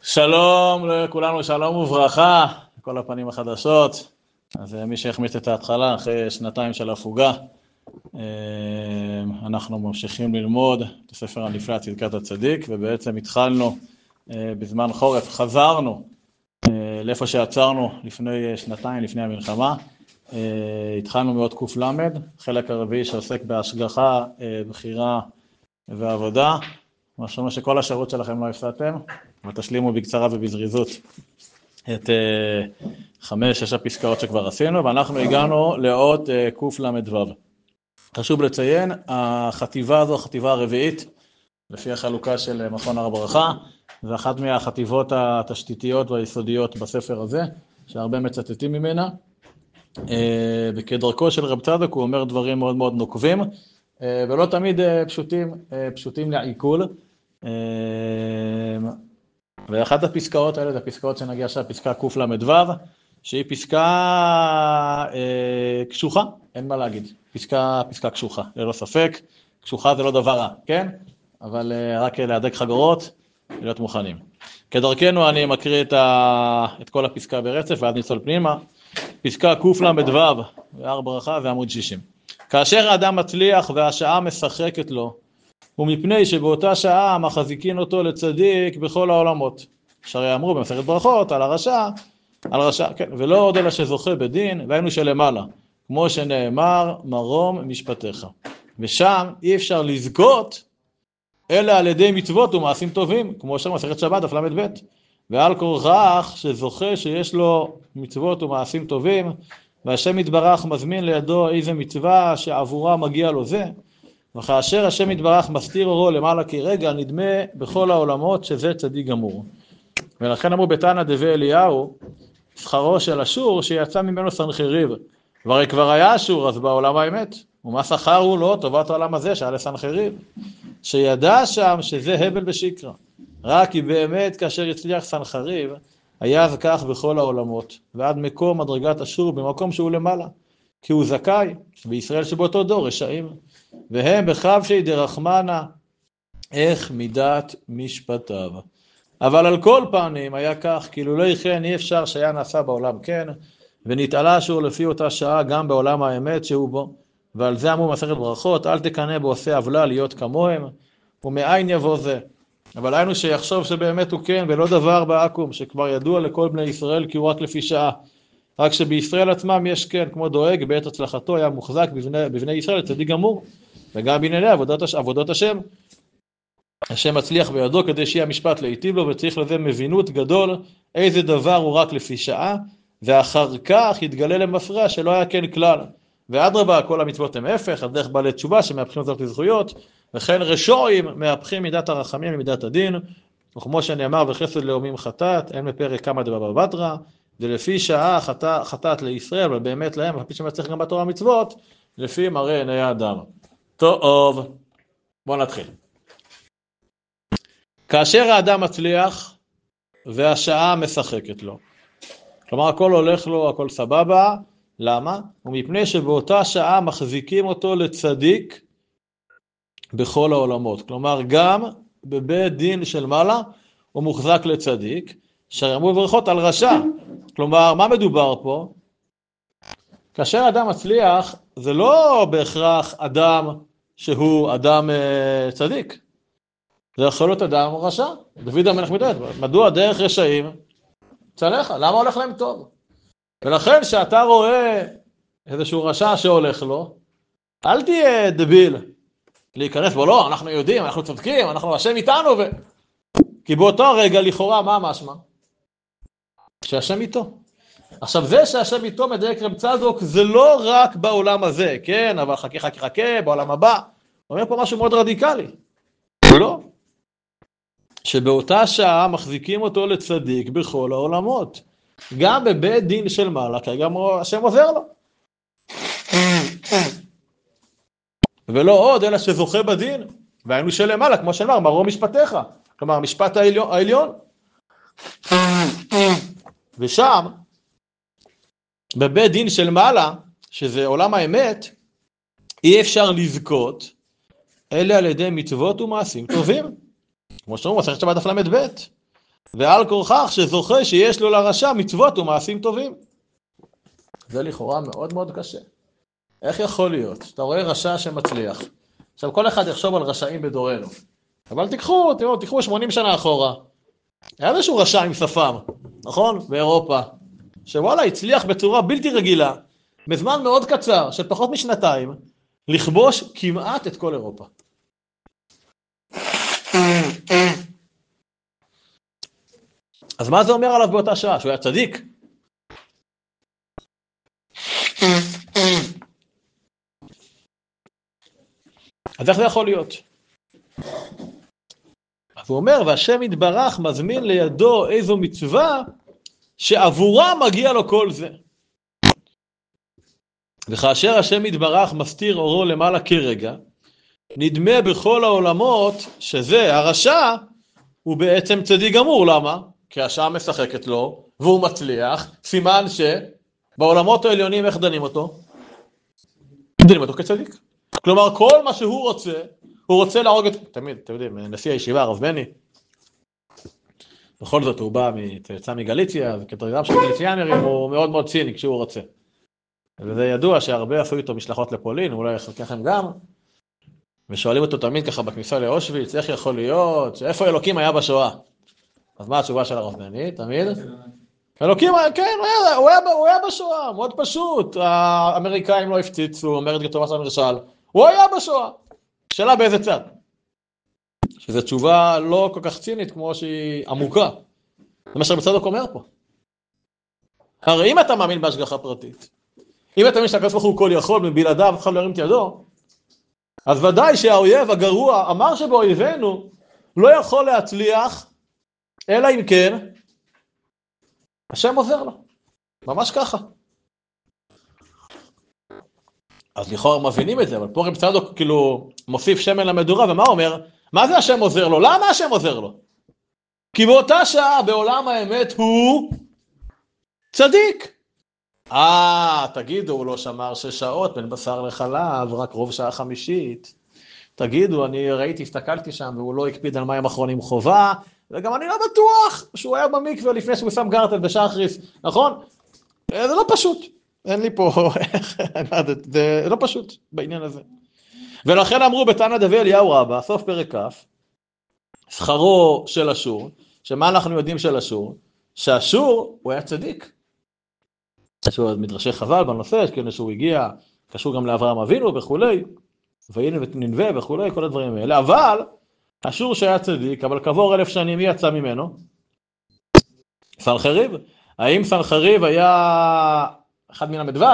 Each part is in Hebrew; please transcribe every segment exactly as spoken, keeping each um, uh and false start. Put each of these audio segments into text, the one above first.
שלום לכולנו, שלום וברכה, כל הפנים החדשות. אז מי שהחמיץ את ההתחלה אחרי שנתיים של הפוגה, אנחנו ממשיכים ללמוד את הספר הנפלא צדקת הצדיק, ובעצם התחלנו בזמן חורף, חזרנו לאיפה שעצרנו לפני שנתיים, לפני המלחמה. התחלנו מאוד קוף למד, חלק הרביעי שעוסק בהשגחה, בחירה ועבודה. משהו שכל השירות שלכם לא הפסעתם, ותשלימו בקצרה ובזריזות את uh, חמש, שש הפסקאות שכבר עשינו, ואנחנו הגענו לעוד uh, קוף למד וו. חשוב לציין, החטיבה הזו, החטיבה הרביעית, לפי החלוקה של מכון הר ברכה, זה אחת מהחטיבות התשתיתיות והיסודיות בספר הזה, שהרבה מצטטים ממנה, uh, וכדרכו של רב צדוק הוא אומר דברים מאוד מאוד נוקבים, uh, ולא תמיד uh, פשוטים, uh, פשוטים לעיכול, ואחת הפסקאות האלה, זה הפסקאות שנגיע עכשיו, פסקה קוף למד וו, שהיא פסקה אה, קשוחה, אין מה להגיד, פסקה, פסקה קשוחה, ללא ספק, קשוחה זה לא דבר רע, כן? אבל אה, רק להדק חגורות, להיות מוכנים. כדרכנו אני מקריא את, ה, את כל הפסקה ברצף, ועד ניצול פנימה, פסקה קוף למד וו, והר ברכה ועמוד שישים. כאשר האדם מצליח והשעה משחקת לו, ומפני שבאותה שעה מחזיקין אותו לצדיק בכל העולמות. שהרי אמרו במסכת ברכות על הרשע, על רשע, כן, ולא עוד אלא שזוכה בדין, והיינו שלמעלה, כמו שנאמר, מרום משפטיך. ושם אי אפשר לזכות, אלא על ידי מצוות ומעשים טובים, כמו שם מסכת שבת, דף למד ב', ועל כורכך שזוכה שיש לו מצוות ומעשים טובים, והשם יתברך מזמין לידו איזה מצווה שעבורה מגיע לו זה, וכאשר השם יתברך מסתיר אורו למעלה כרגע, נדמה בכל העולמות שזה צדיק גמור. ולכן אמרו בתנא דבי אליהו, שכרו של אשור שיצא ממנו סנחריב. והרי כבר היה אשור אז בעולם האמת, ומה שכר הוא לו טובת העולם הזה שהיה לסנחריב, שידע שם שזה הבל ושקרא. רק כי באמת כאשר יצליח סנחריב, היה אז כך בכל העולמות, ועד מקום מדרגת אשור במקום שהוא למעלה, כי הוא זכאי, בישראל שבאותו דור רשעים. והם בחבשי דרחמנה, איך מידת משפטיו. אבל על כל פנים היה כך, כאילו לא יכן אי אפשר שהיה נעשה בעולם כן, ונתעלה אשור לפי אותה שעה גם בעולם האמת שהוא בו, ועל זה אמרו מסכת ברכות, אל תקנא בעושה עוולה להיות כמוהם, ומאין יבוא זה. אבל היינו שיחשוב שבאמת הוא כן, ולא דבר בעקום, שכבר ידוע לכל בני ישראל כי הוא רק לפי שעה. רק שבישראל עצמם יש כן, כמו דואג, בעת הצלחתו היה מוחזק בבני, בבני ישראל צדיק גמור, וגם בענייני עבודות, עבודות השם. השם מצליח בידו כדי שיהיה המשפט להיטיב לו, וצריך לזה מבינות גדול, איזה דבר הוא רק לפי שעה, ואחר כך יתגלה למפרע שלא היה כן כלל. ואדרבה, כל המצוות הם הפך, הדרך בעלי תשובה שמהפכים זאת לזכויות, וכן רשעים מהפכים מידת הרחמים ומידת הדין, וכמו שנאמר בחסד לאומים חטאת, אין מפרק כמה דבבא בתרא, ולפי שעה חטאת, חטאת לישראל, אבל באמת להם, לפי שמצליח גם בתורה המצוות, לפי מראה עיני האדם. טוב, בואו נתחיל. כאשר האדם מצליח, והשעה משחקת לו. כלומר, הכל הולך לו, הכל סבבה. למה? ומפני שבאותה שעה מחזיקים אותו לצדיק בכל העולמות. כלומר, גם בבית דין של מעלה, הוא מוחזק לצדיק, שרמו ברכות על רשע. כלומר, מה מדובר פה? כאשר אדם מצליח, זה לא בהכרח אדם שהוא אדם uh, צדיק. זה יכול להיות אדם רשע. דוד המלך מתאר, מדוע דרך רשעים צלחה? למה הולך להם טוב? ולכן שאתה רואה איזשהו רשע שהולך לו, אל תהיה דביל להיכנס בו, לא, אנחנו יודעים, אנחנו צודקים, אנחנו השם איתנו, ו... כי באותו הרגע לכאורה מה משמע? שהשם איתו. עכשיו זה שהשם איתו מדייק רב צדוק, זה לא רק בעולם הזה, כן, אבל חכה חכה חכה, בעולם הבא. הוא אומר פה משהו מאוד רדיקלי. לא. שבאותה שעה מחזיקים אותו לצדיק בכל העולמות. גם בבית דין של מעלה, כי גם השם עוזר לו. ולא עוד, אלא שזוכה בדין. והיינו שלמעלה, כמו שנאמר, מרום משפטיך. כלומר, משפט העליון. העליון. ושם, בבית דין של מעלה, שזה עולם האמת, אי אפשר לזכות, אלא על ידי מצוות ומעשים טובים. כמו שאומרים, מסכת שבת דף למד ב'. ועל כורכך שזוכה שיש לו לרשע מצוות ומעשים טובים. זה לכאורה מאוד מאוד קשה. איך יכול להיות? שאתה רואה רשע שמצליח. עכשיו כל אחד יחשוב על רשעים בדורנו. אבל תיקחו, תראו, תיקחו שמונים שנה אחורה. היה איזשהו רשע עם שפם, נכון? באירופה. שוואלה הצליח בצורה בלתי רגילה, בזמן מאוד קצר, של פחות משנתיים, לכבוש כמעט את כל אירופה. אז מה זה אומר עליו באותה שעה? שהוא היה צדיק? אז איך זה יכול להיות? אז הוא אומר, והשם יתברך מזמין לידו איזו מצווה שעבורה מגיע לו כל זה. וכאשר השם יתברך מסתיר אורו למעלה כרגע, נדמה בכל העולמות שזה הרשע הוא בעצם צדיק גמור. למה? כי השעה משחקת לו והוא מצליח, סימן שבעולמות העליונים איך דנים אותו? דנים אותו כצדיק. כלומר כל מה שהוא רוצה, הוא רוצה להרוג את... תמיד, אתם יודעים, נשיא הישיבה הרב בני, בכל זאת הוא בא, יצא מגליציה, וכתרגם של גליציאנרים הוא מאוד מאוד ציני כשהוא רוצה. וזה ידוע שהרבה עשו איתו משלחות לפולין, אולי חלקכם גם, ושואלים אותו תמיד ככה בכניסה לאושוויץ, איך יכול להיות, איפה אלוקים היה בשואה? אז מה התשובה של הרב בני? תמיד? אלוקים, כן, הוא היה, הוא היה, הוא היה בשואה, מאוד פשוט. האמריקאים לא הפציצו, אומרת גטובס המרשל, הוא היה בשואה. שאלה באיזה צד? שזו תשובה לא כל כך צינית כמו שהיא עמוקה. זה מה שבצדוק אומר פה. הרי אם אתה מאמין בהשגחה פרטית, אם אתה מאמין שהקדוש ברוך הוא כל יכול מבלעדיו, אף אחד לא ירים את ידו, אז ודאי שהאויב הגרוע אמר שבאויבינו לא יכול להצליח, אלא אם כן, השם עוזר לו. ממש ככה. אז לכאורה מבינים את זה, אבל פה רב צדוק כאילו מוסיף שמן למדורה, ומה אומר? מה זה השם עוזר לו? למה השם עוזר לו? כי באותה שעה בעולם האמת הוא צדיק. אה, תגידו, הוא לא שמר שש שעות בין בשר לחלב, רק רוב שעה חמישית. תגידו, אני ראיתי, הסתכלתי שם, והוא לא הקפיד על מים אחרונים חובה, וגם אני לא בטוח שהוא היה במקווה לפני שהוא שם גרטל בשחריס, נכון? זה לא פשוט. אין לי פה, זה לא פשוט בעניין הזה. ולכן אמרו בתנא דבי אליהו רבא, סוף פרק כ', שכרו של אשור, שמה אנחנו יודעים של אשור? שאשור הוא היה צדיק. אשור מדרשי חז"ל בנושא, כאילו שהוא הגיע, קשור גם לאברהם אבינו וכולי, והנה וננבה וכולי, כל הדברים האלה. אבל אשור שהיה צדיק, אבל כעבור אלף שנים מי יצא ממנו? סנחריב. האם סנחריב היה אחד מן המדבב?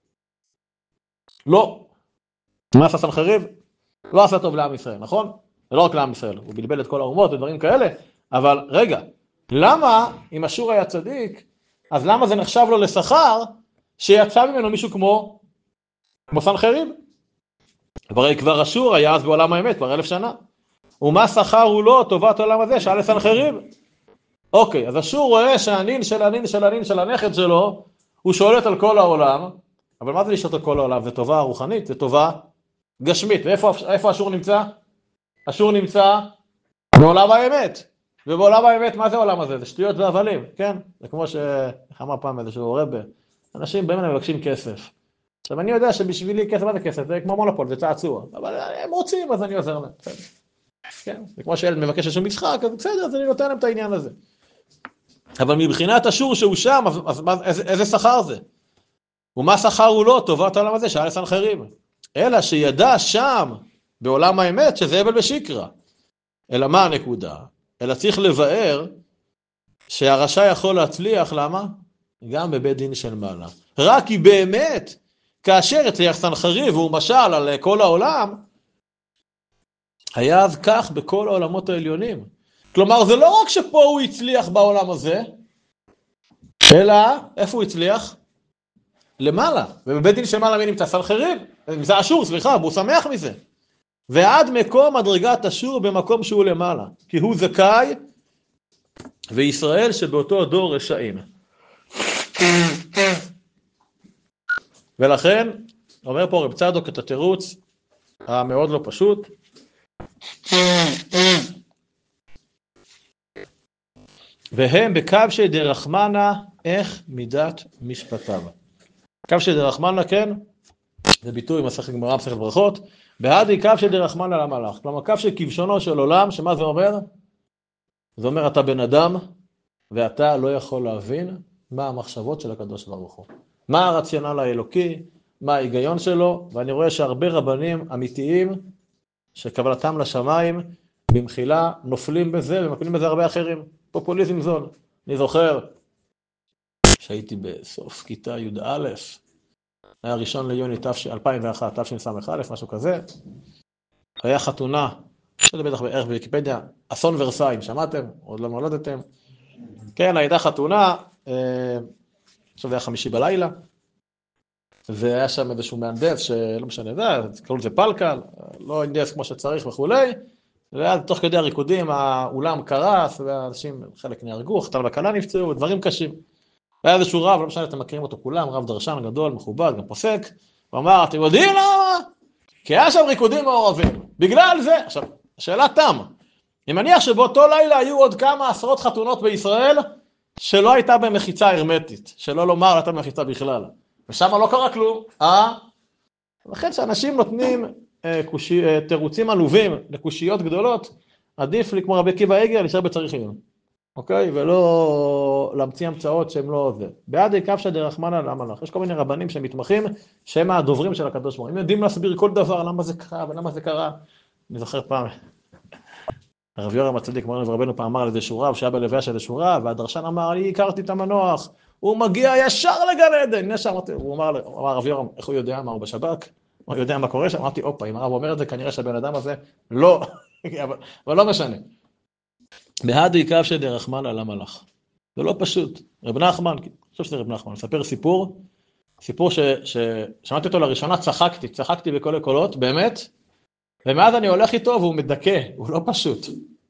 לא. מה עשה סנחריב? לא עשה טוב לעם ישראל, נכון? ולא רק לעם ישראל, הוא בלבל את כל האומות ודברים כאלה, אבל רגע, למה אם אשור היה צדיק, אז למה זה נחשב לו לשכר שיצא ממנו מישהו כמו, כמו סנחריב? הרי כבר אשור היה אז בעולם האמת, כבר אלף שנה. ומה שכר הוא לא טובת העולם הזה, שאל לסנחריב? אוקיי, אז אשור רואה שהנין של הנין של הנין של הנכד שלו, הוא שולט על כל העולם, אבל מה זה לשלוט על כל העולם? זה טובה רוחנית, זה טובה גשמית. ואיפה אשור נמצא? אשור נמצא בעולם האמת. ובעולם האמת, מה זה העולם הזה? זה שטויות והבלים, כן? זה כמו שאמר פעם איזשהו רב, אנשים באים אליהם מבקשים כסף. עכשיו אני יודע שבשבילי כסף, מה זה כסף? זה כמו מונופול, זה צעצוע. אבל הם רוצים, אז אני עוזר להם. כן? זה כמו שילד מבקש איזשהו משחק, אז בסדר, אז אני נותן להם את העניין הזה. אבל מבחינת אשור שהוא שם, אז, אז, אז איזה, איזה שכר זה? ומה שכר הוא לא טובת העולם הזה, שאל לסנחריב. אלא שידע שם, בעולם האמת, שזה הבל ושקרא. אלא מה הנקודה? אלא צריך לבאר שהרשע יכול להצליח, למה? גם בבית דין של מעלה. רק כי באמת, כאשר הצליח סנחריב, והוא משל על כל העולם, היה אז כך בכל העולמות העליונים. כלומר, זה לא רק שפה הוא הצליח בעולם הזה, אלא איפה הוא הצליח? למעלה. ובבית דין של מעלה מי נמצא? סנחריב. נמצא אשור, סליחה, והוא שמח מזה. ועד מקום מדרגת אשור במקום שהוא למעלה. כי הוא זכאי, וישראל שבאותו הדור רשעים. ולכן, אומר פה רב צדוק את התירוץ המאוד לא פשוט. והם בקו שדרחמנה איך מידת משפטיו. קו שדרחמנה, כן, זה ביטוי מסכת גמרא מסכת ברכות, בהדי קו שדרחמנה למלאך, כלומר קו של כבשונו של עולם, שמה זה אומר? זה אומר אתה בן אדם, ואתה לא יכול להבין מה המחשבות של הקדוש ברוך הוא. מה הרציונל האלוקי, מה ההיגיון שלו, ואני רואה שהרבה רבנים אמיתיים, שקבלתם לשמיים, במחילה נופלים בזה, ומפילים בזה הרבה אחרים. פופוליזם זול. אני זוכר שהייתי בסוף כיתה י"א, היה ראשון ליוני אלפיים ואחת, תשס"א, משהו כזה. היה חתונה, שזה בטח בערך בוויקיפדיה, אסון ורסאי, שמעתם? עוד לא נולדתם. כן, הייתה חתונה, עכשיו זה היה חמישי בלילה, והיה שם איזשהו מהנדס, שלא משנה, זה, קראו לזה פלקל, לא הנדס כמו שצריך וכולי, ואז תוך כדי הריקודים, האולם קרס, ואנשים, חלק נהרגו, חתן וכלה נפצעו, דברים קשים. והיה איזשהו רב, לא משנה, אתם מכירים אותו כולם, רב דרשן גדול, מכובד, גם פוסק, הוא אמר, אתם יודעים למה? כי היה שם ריקודים מעורבים. בגלל זה, עכשיו, השאלה תם, אני מניח שבאותו לילה היו עוד כמה עשרות חתונות בישראל, שלא הייתה במחיצה הרמטית, שלא לומר, הייתה במחיצה בכלל. ושם לא קרה כלום, אה? לכן שאנשים נותנים אה, קושי, אה, תירוצים עלובים לקושיות גדולות, עדיף לי כמו רבי עקיבא איגר, להישאר בצריך עיון. אוקיי? ולא להמציא המצאות שהם לא זה. בעדי קו שדרחמנה למלאך. יש כל מיני רבנים שמתמחים, שהם הדוברים של הקדוש ברוך הוא. הם יודעים להסביר כל דבר, למה זה קרה ולמה זה קרה. אני זוכר פעם, הרב יורם הצדיק, מורנו ורבנו פעם אמר על איזה שורה, שהיה בלוויה של איזה שורה, והדרשן אמר, אני הכרתי את המנוח, הוא מגיע ישר לגן עדן. ישר, הוא אמר, הוא אמר, הרב יורם, איך הוא יודע מה הוא בשב"כ? הוא יודע מה קורה שם? אמרתי, אופה, אם הרב אומר את זה, כנראה שהבן אדם הזה לא, אבל לא משנה. בהדי קו שדרחמנה למלאך. זה לא פשוט. רב נחמן, אני חושב שזה רב נחמן, מספר סיפור, סיפור ששמעתי אותו לראשונה, צחקתי, צחקתי בכל הקולות, באמת, ומאז אני הולך איתו והוא מדכא, הוא לא פשוט.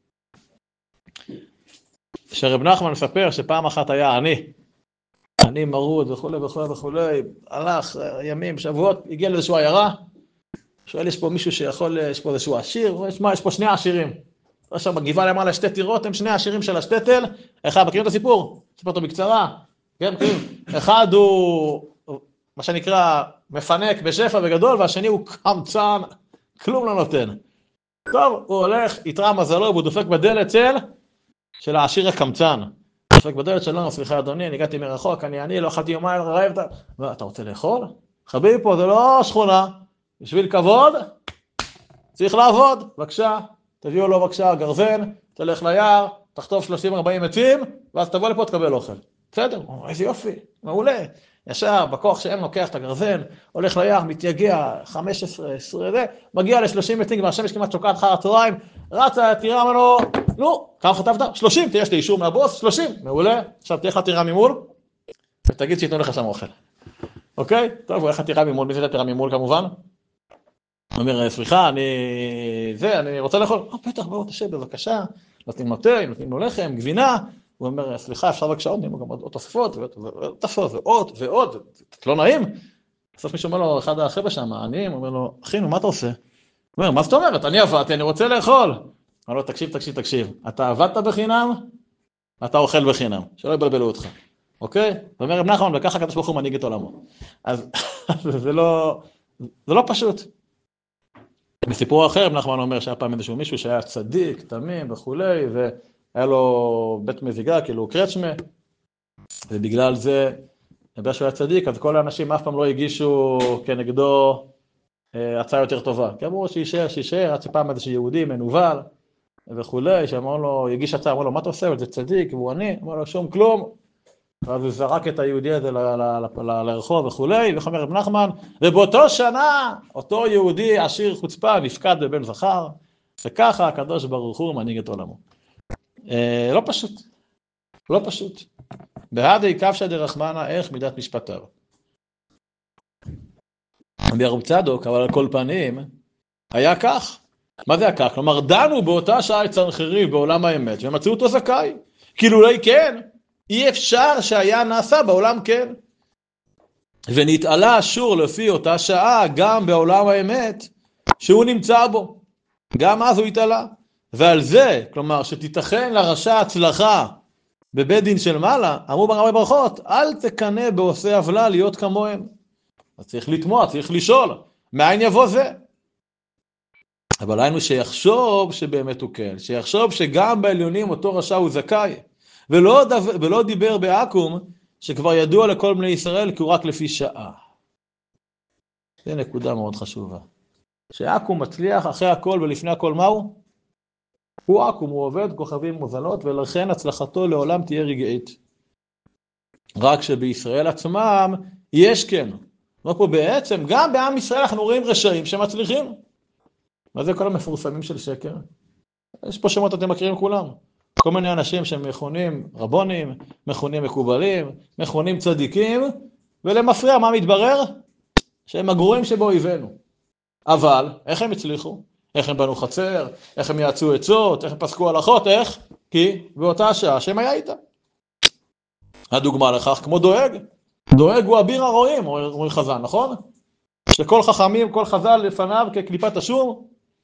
שרב נחמן מספר שפעם אחת היה אני, אני מרוד וכו' וכו' וכו', הלך ימים, שבועות, הגיע לאיזשהו עיירה, שואל, יש פה מישהו שיכול, יש פה איזשהו עשיר, יש, מה, יש פה שני עשירים. עכשיו בגבעה למעלה שתי טירות, הם שני עשירים של השטטל, אחד, מכירים את הסיפור? סיפור אותו בקצרה, כן, אחד הוא, מה שנקרא, מפנק בשפע וגדול, והשני הוא קמצן, כלום לא נותן. טוב, הוא הולך, יתרע מזלו, והוא דופק בדלת של, של העשיר הקמצן. דופק בדלת שלנו, סליחה אדוני, אני הגעתי מרחוק, אני אני, לא אכלתי יומיים, רעב, אתה... אתה רוצה לאכול? חביבי פה, זה לא שכונה, בשביל כבוד, צריך לעבוד, בבקשה. תביאו לו בבקשה גרזן, תלך ליער, תחטוף שלושים ארבעים עצים, ואז תבוא לפה תקבל אוכל. בסדר, איזה יופי, מעולה. ישר, בכוח שאין לוקח את הגרזן, הולך ליער, מתייגע, חמש עשרה, עשרים, זה, מגיע ל-שלושים עצים, והשמש כמעט שוקעת אחר הצהריים, רצה, תראה ממנו, נו, כמה חטפת? שלושים, תראה, יש לי אישור מהבוס, שלושים, מעולה. עכשיו תהיה לך תראה ממול, ותגיד שיתנו לך שם אוכל. אוקיי? טוב, הוא איך תראה ממול, מי זה תראה ממול כמובן? הוא אומר, סליחה, אני... זה, אני רוצה לאכול. אה, בטח, בואו תשב, בבקשה. נותנים לו תה, נותנים לו לחם, גבינה. הוא אומר, סליחה, אפשר בבקשה עוד, נותנים לו גם עוד תוספות, ועוד תוספות, ועוד, ועוד. לא נעים. בסוף מישהו אומר לו, אחד החבר'ה שם, העניים, אומר לו, אחינו, מה אתה עושה? הוא אומר, מה זאת אומרת? אני עבדתי, אני רוצה לאכול. אומר לו, תקשיב, תקשיב, תקשיב. אתה עבדת בחינם, אתה אוכל בחינם. שלא יבלבלו אותך. אוקיי? הוא אומר, רב נחמן, וככה הקדוש ברוך הוא מנהיג את עולמו. אז זה לא, זה לא פשוט. בסיפור אחר, רב נחמן אומר שהיה פעם איזשהו מישהו שהיה צדיק, תמים וכולי, והיה לו בית מזיגה, כאילו קרצ'מה, ובגלל זה, בגלל שהוא היה צדיק, אז כל האנשים אף פעם לא הגישו כנגדו אה, הצעה יותר טובה. כי אמרו שישאר, שישאר, עד שפעם איזשהו יהודי מנוול וכולי, שאמר לו, יגיש הצעה, אמר לו, מה אתה עושה? זה צדיק, והוא עני, אמר לו, שום כלום. ואז הוא זרק את היהודי הזה לרחוב וכולי, וחומר רב נחמן, ובאותו שנה, אותו יהודי עשיר חוצפה נפקד בבן זכר, וככה הקדוש ברוך הוא מנהיג את עולמו. אה, לא פשוט, לא פשוט. בהדי קו שדרחמנה איך מידת משפטיו. ברב צדוק, אבל על כל פנים, היה כך. מה זה היה כך? כלומר, דנו באותה שעה צנחרי בעולם האמת, ומצאו אותו זכאי. כאילו אולי כן, אי אפשר שהיה נעשה בעולם כן. ונתעלה אשור לפי אותה שעה גם בעולם האמת שהוא נמצא בו. גם אז הוא התעלה. ועל זה, כלומר, שתיתכן לרשע הצלחה בבית דין של מעלה, אמרו ברבי ברכות, אל תקנא בעושי עוולה להיות כמוהם. אז צריך לתמוע, צריך לשאול, מאין יבוא זה? אבל היינו שיחשוב שבאמת הוא כן, שיחשוב שגם בעליונים אותו רשע הוא זכאי, ולא, דו, ולא דיבר בעקום, שכבר ידוע לכל בני ישראל, כי הוא רק לפי שעה. זו נקודה מאוד חשובה. שעקום מצליח אחרי הכל ולפני הכל מהו? הוא עקום, הוא עובד כוכבים מוזלות, ולכן הצלחתו לעולם תהיה רגעית. רק שבישראל עצמם יש כן. לא פה בעצם, גם בעם ישראל אנחנו רואים רשעים שמצליחים. מה זה כל המפורסמים של שקר? יש פה שמות אתם מכירים כולם. כל מיני אנשים שמכונים רבונים, מכונים מקובלים, מכונים צדיקים, ולמפריע מה מתברר? שהם הגרועים שבאויבינו. אבל, איך הם הצליחו? איך הם בנו חצר? איך הם יעצו עצות? איך הם פסקו הלכות? איך? כי באותה השעה שהם היה איתה. הדוגמה לכך כמו דואג. דואג הוא אביר הרועים, אומרים חז"ל, נכון? שכל חכמים, כל חז"ל לפניו כקליפת השום.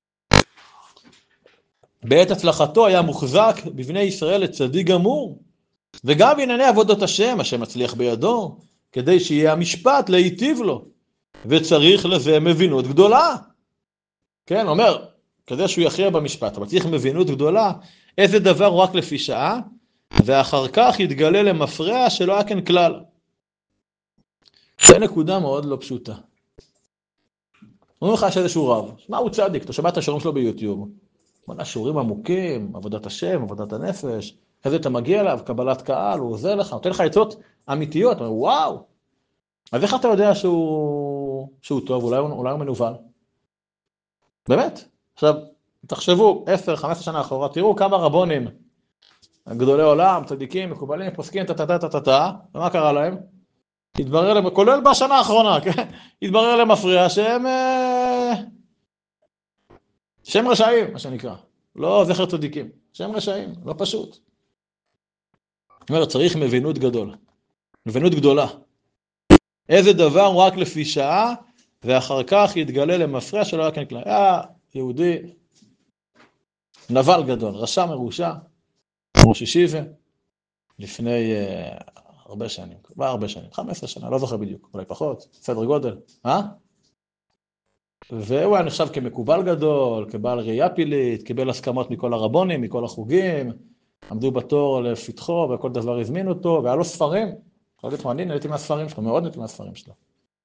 בעת הצלחתו היה מוחזק בבני ישראל לצדיק גמור, וגם בענייני עבודות השם, השם מצליח בידו, כדי שיהיה המשפט להיטיב לו, וצריך לזה מבינות גדולה. כן, אומר, כדי שהוא יכריע במשפט, אבל צריך מבינות גדולה, איזה דבר הוא רק לפי שעה, ואחר כך יתגלה למפרע שלא היה כן כלל. זו נקודה מאוד לא פשוטה. אומרים לך יש איזשהו רב, מה הוא צדיק? אתה שומע את השיעורים שלו ביוטיוב. מנה שיעורים עמוקים, עבודת השם, עבודת הנפש, איזה אתה מגיע אליו, קבלת קהל, הוא עוזר לך, נותן לך עצות אמיתיות, אומר, וואו. אז איך אתה יודע שהוא, שהוא טוב, אולי, אולי הוא מנוול? באמת. עכשיו, תחשבו, עשר חמש עשרה שנה אחורה, תראו כמה רבונים, גדולי עולם, צדיקים, מקובלים, פוסקים, טטטטטטטה, ומה קרה להם? התברר להם, כולל בשנה האחרונה, כן? התברר להם מפריע שהם, שהם רשעים, מה שנקרא. לא זכר צדיקים, שהם רשעים, לא פשוט. זאת אומרת, צריך מבינות גדול, מבינות גדולה. איזה דבר הוא רק לפי שעה, ואחר כך יתגלה למפריע שלא היה כאן כלל. היה יהודי, נבל גדול, רשע מרושע, ראש ישיבה, לפני uh, הרבה שנים, כבר הרבה שנים, חמש עשרה שנה, לא זוכר בדיוק, אולי פחות, סדר גודל, אה? והוא היה נחשב כמקובל גדול, כבעל ראייה פילית, קיבל הסכמות מכל הרבונים, מכל החוגים, עמדו בתור לפתחו, וכל דבר הזמין אותו, והיה לו ספרים, יכול להיות מעניין, נהייתי מהספרים שלו, מאוד נהייתי מהספרים שלו.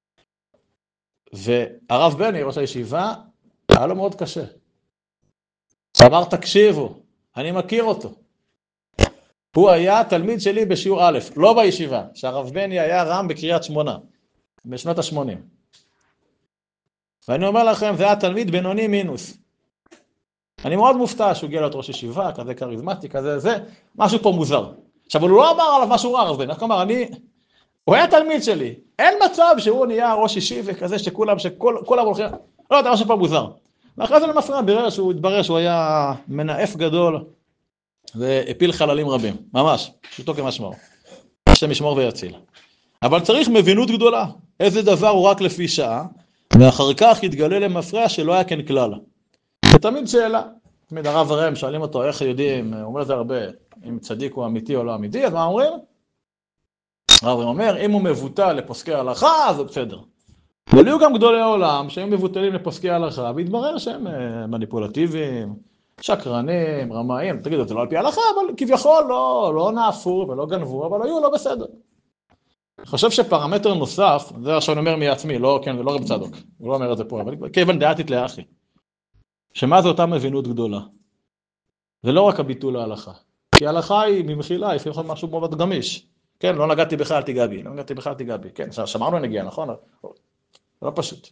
והרב בני, ראש הישיבה, היה לו מאוד קשה. אמר, תקשיבו, אני מכיר אותו. הוא היה תלמיד שלי בשיעור א', לא בישיבה, שהרב בני היה רם בקריית שמונה, בשנות ה-שמונים. ואני אומר לכם, זה היה תלמיד בינוני מינוס. אני מאוד מופתע שהוא הגיע להיות ראש ישיבה, כזה קריזמטי, כזה זה, משהו פה מוזר. עכשיו, הוא לא אמר עליו משהו רע, הרב בני, איך אמר, אני... הוא היה תלמיד שלי, אין מצב שהוא נהיה ראש ישיבה כזה שכולם, שכולם הולכים, לא יודע, משהו פה מוזר. ואחרי זה למפרע בירר שהוא התברר שהוא היה מנאף גדול, והפיל חללים רבים, ממש, פשוטו כמשמעו. השם ישמור ויציל. אבל צריך מבינות גדולה, איזה דבר הוא רק לפי שעה, ואחר כך יתגלה למפרע שלא היה כן כלל. ותמיד שאלה, תמיד הרב הרם שואלים אותו איך יודעים, הוא אומר זה הרבה, אם צדיק הוא אמיתי או לא אמיתי, אז מה אומרים? הרב אומר, אם הוא מבוטל לפוסקי הלכה, אז זה בסדר. אבל היו גם גדולי העולם שהם מבוטלים לפוסקי הלכה, והתברר שהם מניפולטיביים, שקרנים, רמאים, תגידו, זה לא על פי הלכה, אבל כביכול לא, לא נאפו ולא גנבו, אבל היו לא בסדר. אני חושב שפרמטר נוסף, זה עכשיו אני אומר מעצמי, לא, כן, ולא רב צדוק, הוא לא אומר את זה פה, אבל כיוון דעתית לאחי, שמה זה אותה מבינות גדולה? זה לא רק הביטול להלכה, כי ההלכה היא ממחילה, היא יכול משהו מאוד גמיש, כן, לא נגעתי בכלל, אל תיגע בי, לא נגעתי בכלל, אל תיגע בי, כן, שמרנו נגיע, נכון? זה לא פשוט.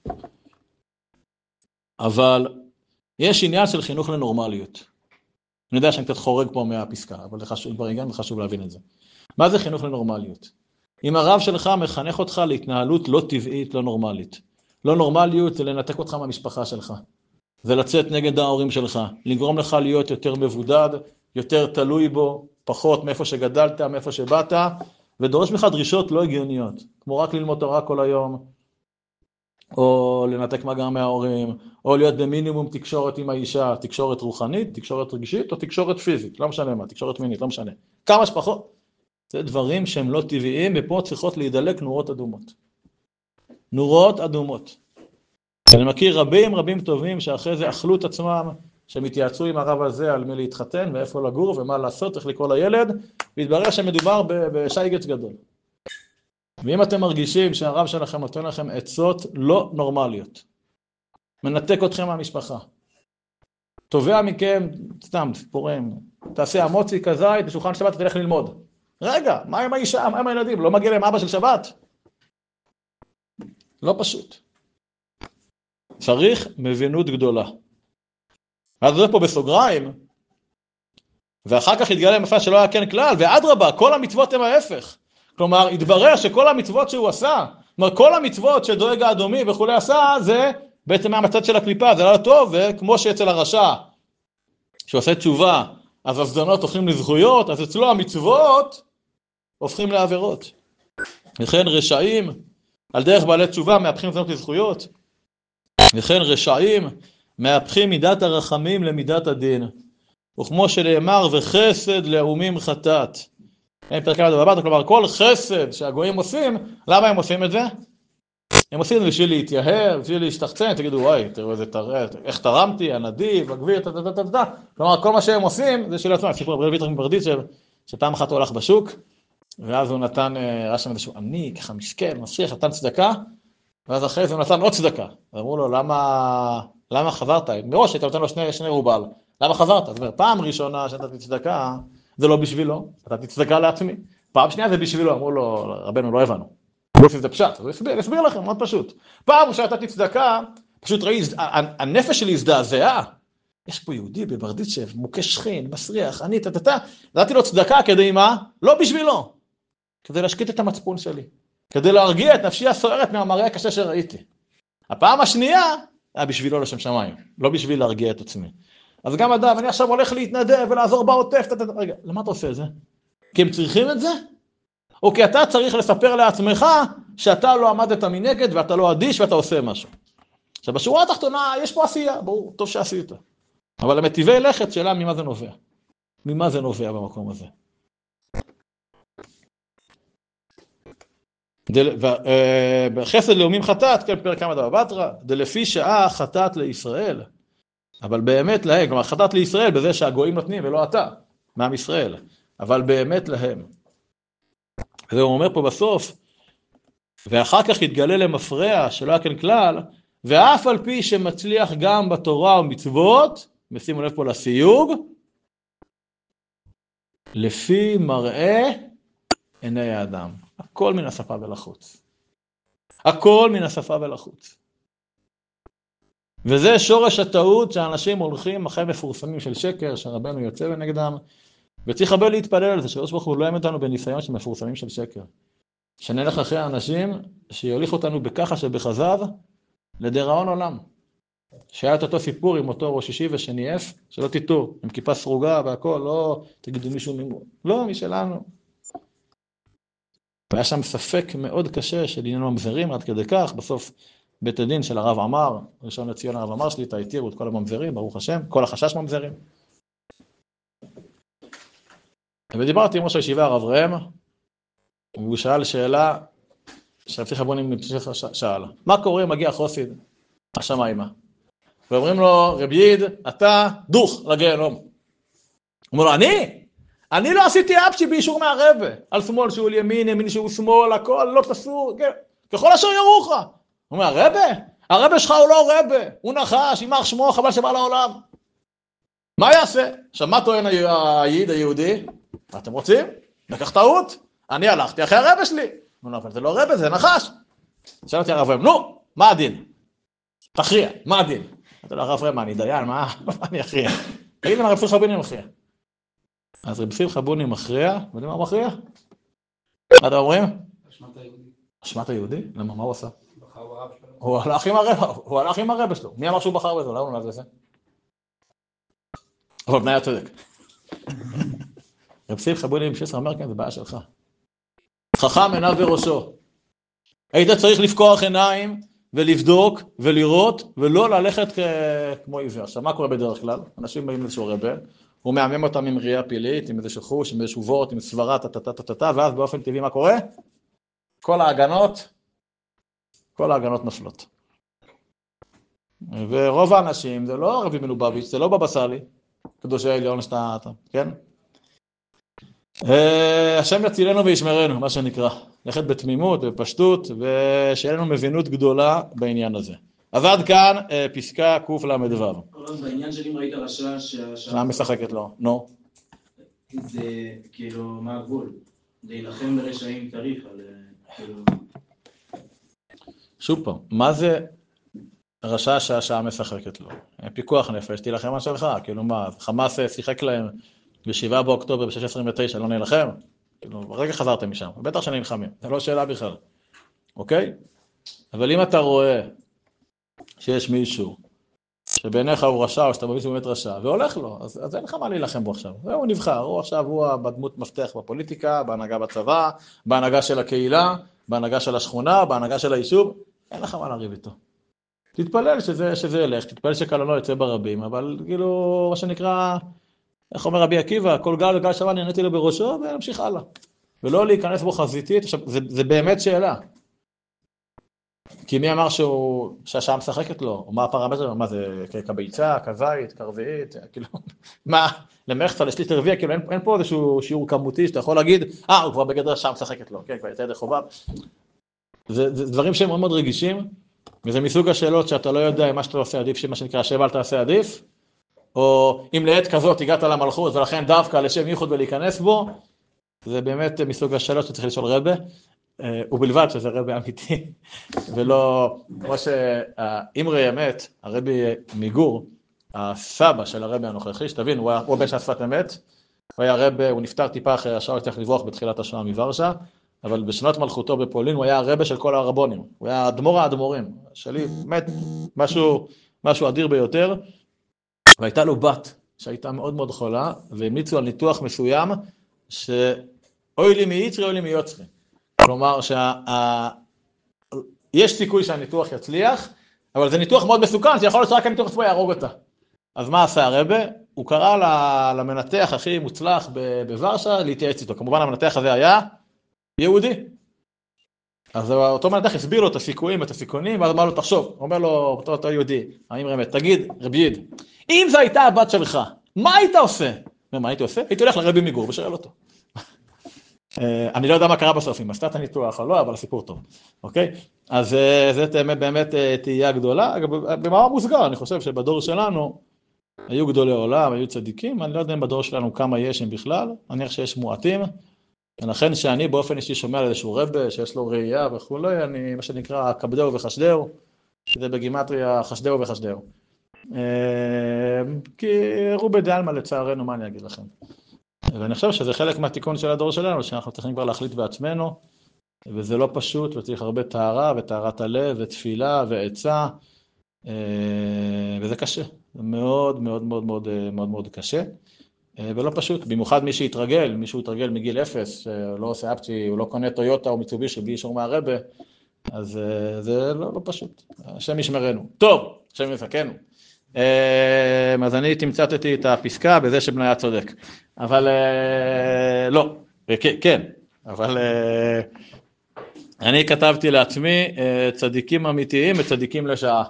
אבל יש עניין של חינוך לנורמליות. אני יודע שאני קצת חורג פה מהפסקה, אבל זה חשוב, כבר הגענו, חשוב להבין את זה. מה זה חינוך לנורמליות? אם הרב שלך מחנך אותך להתנהלות לא טבעית, לא נורמלית. לא נורמליות זה לנתק אותך מהמשפחה שלך. זה לצאת נגד ההורים שלך, לגרום לך להיות יותר מבודד, יותר תלוי בו, פחות מאיפה שגדלת, מאיפה שבאת, ודורש ממך דרישות לא הגיוניות, כמו רק ללמוד תורה כל היום, או לנתק מגע מההורים, או להיות במינימום תקשורת עם האישה, תקשורת רוחנית, תקשורת רגשית, או תקשורת פיזית, לא משנה מה, תקשורת מינית, לא משנה. כמה שפחות, זה דברים שהם לא טבעיים, ופה צריכות להידלק נורות אדומות. נורות אדומות. אני מכיר רבים רבים טובים שאחרי זה אכלו את עצמם, שהם התייעצו עם הרב הזה על מי להתחתן ואיפה לגור ומה לעשות, איך לקרוא לילד, והתברר שמדובר בשייגץ גדול. ואם אתם מרגישים שהרב שלכם נותן לכם עצות לא נורמליות, מנתק אתכם מהמשפחה, תובע מכם, סתם, סיפורים, תעשה המוצי כזית, בשולחן שבת תלך ללמוד. רגע, מה עם האישה, מה עם הילדים? לא מגיע להם אבא של שבת? לא פשוט. צריך מבינות גדולה. אז זה פה בסוגריים, ואחר כך התגלה מפע שלא היה כן כלל, ואדרבה, כל המצוות הם ההפך. כלומר, התברר שכל המצוות שהוא עשה, כלומר, כל המצוות שדואג האדומי וכולי עשה, זה בעצם מהמצד של הקליפה, זה לא טוב, וכמו שאצל הרשע, שעושה תשובה, אז הזדונות הופכים לזכויות, אז אצלו המצוות הופכים לעבירות. וכן רשעים, על דרך בעלי תשובה, מהפכים זדונות לזכויות. וכן רשעים, מהפכים מידת הרחמים למידת הדין. וכמו שנאמר, וחסד לאומים חטאת. אין פרקי בבא, כלומר, כל חסד שהגויים עושים, למה הם עושים את זה? הם עושים את זה בשביל להתייהר, בשביל להשתחצן, תגידו, וואי, תראו איזה תראה, איך תרמתי, הנדיב, הגביר, תתתתתתת. כלומר, כל מה שהם עושים, זה של עצמם. סיפור רבי ויטר מברדיץ, שפעם אחת הוא הלך בשוק, ואז הוא נתן, ראה שם איזשהו עני, ככה מסכן, מסריח, נתן צדקה, ואז אחרי זה הוא נתן עוד צדקה. ואמרו לו, למה, למה חזרת? מראש היית נותן לו שני, שני רובל. למה חזרת? זאת אומרת, פעם ראשונה שנתתי צדקה, זה לא בשבילו, נתתי צדקה לעצמי. פעם שנייה זה בשבילו, אמרו לו, רבנו, לא הבנו. הוא עושה את זה פשט, הוא הסביר, הסביר לכם, מאוד פשוט. פעם שנתתי צדקה, פשוט ראי, הנפש שלי הזדעזעה. יש פה יהודי בברדיצ'ב, מוכה שכין, מסריח, אני, תתתה, נתתי לו צדקה כדי מה? לא בשבילו. כדי להשקיט את המצפון שלי. כדי להרגיע את נפשי הסוערת מהמראה הקשה שראיתי. הפעם השנייה היה בשבילו לשם שמיים, לא בשביל להרגיע את עצמי. אז גם אדם, אני עכשיו הולך להתנדב ולעזור בעוטף, רגע, למה אתה עושה את זה? כי הם צריכים את זה? או כי אתה צריך לספר לעצמך שאתה לא עמדת מנגד ואתה לא אדיש ואתה עושה משהו. עכשיו, בשורה התחתונה יש פה עשייה, ברור, טוב שעשית. אבל המטיבי לכת שאלה ממה זה נובע. ממה זה נובע במקום הזה. בחסד לאומים חטאת, כן, פרק כמה דבר בתרא, דלפי שעה חטאת לישראל. אבל באמת להם, כלומר חטאת לישראל בזה שהגויים נותנים ולא אתה, מעם ישראל. אבל באמת להם. וזה הוא אומר פה בסוף, ואחר כך יתגלה למפרע שלא היה כן כלל, ואף על פי שמצליח גם בתורה ומצוות, ושימו לב פה לסיוג, לפי מראה עיני האדם. הכל מן השפה ולחוץ. הכל מן השפה ולחוץ. וזה שורש הטעות שאנשים הולכים אחרי מפורסמים של שקר, שרבנו יוצא בנגדם, וצריך הרבה להתפלל על זה, שהקדוש ברוך הוא לא יעמיד אותנו בניסיון של מפורסמים של שקר. שנלך אחרי האנשים שיוליך אותנו בככה שבכזב לדיראון עולם. שהיה את אותו סיפור עם אותו ראש אישי ושנייף, שלא תיתו, עם כיפה סרוגה והכל, לא תגידו מישהו ממנו. לא, משלנו. והיה שם ספק מאוד קשה של עניין ממזרים, עד כדי כך, בסוף בית הדין של הרב עמר, ראשון לציון הרב עמר שלי, התירו את כל הממזרים, ברוך השם, כל החשש ממזרים. ודיברתי עם ראש הישיבה הרב ראם, והוא שאל שאלה, שהפי חבונים שאל, מה קורה אם מגיע חוסיד השמיימה? ואומרים לו, רב יד, אתה דוך לגיהנום. הוא אומר לו, אני? אני לא עשיתי אפשי באישור מהרבא, על שמאל שהוא ימין, ימין שהוא שמאל, הכל לא תסור, כן. ככל אשר ירוך. הוא אומר, הרבא? הרבא שלך הוא לא רבא, הוא נחש, ימח שמו, חבל שבא לעולם. מה יעשה? עכשיו, מה טוען היד היהודי? מה אתם רוצים? לקח טעות. אני הלכתי אחרי הרבא שלי. הוא אומר, אבל זה לא רבא, זה נחש. שאל אותי הרב רם, נו, מה הדין? תכריע, מה הדין? אתה לא הרב רם, מה, אני דיין, מה אני אכריע? תגיד לי מה רב שמחה בוני מכריע. אז רב שמחה בוני מכריע, יודעים מה הוא מכריע? מה אתם אומרים? אשמת היהודי. אשמת היהודי? למה, מה הוא עשה? בחר ברב שלו. הוא הלך עם הרבא, הוא הלך עם הרבא שלו. מי אמר שהוא בחר בזה? למה הוא נולד לזה? אבל בני הצדק. רב שמחה בוני משסר אומר כן, זה בעיה שלך. חכם עיניו בראשו. היית צריך לפקוח עיניים ולבדוק ולראות ולא ללכת כמו עיוור. עכשיו מה קורה בדרך כלל? אנשים באים לאיזשהו רבא, הוא מאמם אותם עם ראייה פלאית, עם איזשהו חוש, עם איזשהו וורט, עם סברה, טטטטטטט, ואז באופן טבעי מה קורה? כל ההגנות, כל ההגנות נופלות. ורוב האנשים, זה לא רבי מלובביץ', זה לא בבא סאלי, קדושי העליון שאתה, כן? השם יצילנו וישמרנו, מה שנקרא. ללכת בתמימות, בפשטות, ושיהיה לנו מבינות גדולה בעניין הזה. אז עד כאן פסקה קוף למד וו. בעניין של אם ראית רשע שהשעה... מה משחקת לו? נו. זה כאילו, מה הגבול? להילחם ברשעים צריך על... שוב פעם, מה זה רשע שהשעה משחקת לו? פיקוח נפש, תילחם על שלך, כאילו מה, חמאס שיחק להם ב-שבעה באוקטובר ב-שש עשרה ותשע, לא נלחם? כאילו, ברגע חזרתם משם, בטח שנלחמים, זה לא שאלה בכלל, אוקיי? אבל אם אתה רואה שיש מישהו שבעיניך הוא רשע או שאתה מבין שהוא באמת רשע, והולך לו, אז, אז אין לך מה להילחם בו עכשיו. הוא נבחר, הוא עכשיו הוא בדמות מפתח בפוליטיקה, בהנהגה בצבא, בהנהגה של הקהילה, בהנהגה של השכונה, בהנהגה של היישוב, אין לך מה להריב איתו. תתפלל שזה, שזה ילך, תתפלל שקלונו יצא ברבים, אבל כאילו, מה שנקרא, איך אומר רבי עקיבא, כל גל גל שווה נהניתי לו בראשו, ונמשיך הלאה. ולא להיכנס בו חזיתית, עכשיו, זה, זה באמת שאלה. כי מי אמר שהוא, שהשעה משחקת לו? או מה הפרמטר? מה זה, כביצה, כזית, כרביעית? כאילו, מה? למחצה, לשליט רביע, כאילו אין, אין פה איזשהו שיעור כמותי שאתה יכול להגיד, אה, הוא כבר בגדר השעה משחקת לו, כן, כבר יצא ידי חובה. זה, זה דברים שהם מאוד מאוד רגישים, וזה מסוג השאלות שאתה לא יודע אם מה שאתה עושה עדיף, שמה שנקרא, שב אל תעשה עדיף, או אם לעת כזאת הגעת למלכות, ולכן דווקא לשם ייחוד ולהיכנס בו, זה באמת מסוג השאלות שצריך לשאול רבה, ובלבד שזה רבי אמיתי, ולא, כמו שאמרי אמת, הרבי מגור, הסבא של הרבי הנוכחי, שתבין, הוא היה בן של שפת אמת, הוא היה רבי, הוא נפטר טיפה אחרי השעה, הוא הצליח לברוח בתחילת השואה מוורשה, אבל בשנות מלכותו בפולין הוא היה הרבי של כל הרבונים, הוא היה אדמו"ר האדמו"רים, שלי באמת משהו, משהו אדיר ביותר, והייתה לו בת שהייתה מאוד מאוד חולה, והמליצו על ניתוח מסוים, שאוי לי מייצרי, אוי לי מיוצרי. כלומר, שיש סיכוי שהניתוח יצליח, אבל זה ניתוח מאוד מסוכן, שיכול להיות שרק הניתוח עצמו יהרוג אותה. אז מה עשה הרבה? הוא קרא למנתח הכי מוצלח בוורשה להתייעץ איתו. כמובן המנתח הזה היה יהודי. אז אותו מנתח הסביר לו את הסיכויים, את הסיכונים, ואז אמר לו, תחשוב, הוא אומר לו, אותו, אותו יהודי, האם רמת, תגיד, רבי יד, אם זו הייתה הבת שלך, מה היית עושה? מה הייתי עושה? הייתי הולך לרבי מגור ושואל אותו. אני לא יודע מה קרה בסוף, אם עשתה את הניתוח או לא, אבל הסיפור טוב, אוקיי? אז זה באמת תהייה גדולה, במאמר מוסגר, אני חושב שבדור שלנו, היו גדולי עולם, היו צדיקים, אני לא יודע אם בדור שלנו כמה יש הם בכלל, אני חושב שיש מועטים, ולכן שאני באופן אישי שומע על איזשהו רבה, שיש לו ראייה וכו', אני מה שנקרא כבדהו וחשדהו, שזה בגימטריה חשדהו וחשדהו. כי רובי דלמה לצערנו, מה אני אגיד לכם? ואני חושב שזה חלק מהתיקון של הדור שלנו, שאנחנו צריכים כבר להחליט בעצמנו, וזה לא פשוט, וצריך הרבה טהרה, וטהרת הלב, ותפילה, ועצה, וזה קשה, זה מאוד מאוד מאוד מאוד מאוד מאוד קשה, ולא פשוט, במיוחד מי שהתרגל, מי שהוא התרגל מגיל אפס, לא עושה אפצ'י, הוא לא קונה טויוטה או מיצובישי בלי אישור מהרבה, אז זה לא, לא פשוט, השם ישמרנו. טוב, השם יפקנו. אז אני תמצתתי את הפסקה בזה שבניה צודק, אבל לא, כן, אבל אני כתבתי לעצמי צדיקים אמיתיים וצדיקים לשעה,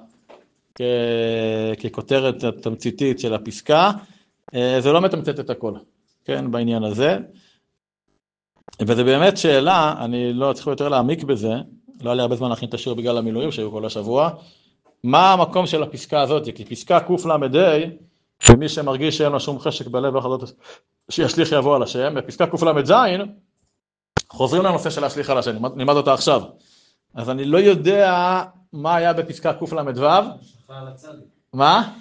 ככותרת התמציתית של הפסקה, זה לא מתמצת את הכל, כן, בעניין הזה, וזה באמת שאלה, אני לא צריך יותר להעמיק בזה, לא היה לי הרבה זמן להכין את השיעור בגלל המילואים שהיו כל השבוע, מה המקום של הפסקה הזאת? כי פסקה קוף למדי, ומי שמרגיש שאין לו שום חשק בלב ואחדות שישליך יבוא על השם, בפסקה קוף למדזין, חוזרים לנושא של להשליך על השם, נלמד אותה עכשיו. אז אני לא יודע מה היה בפסקה קוף למדו. מה?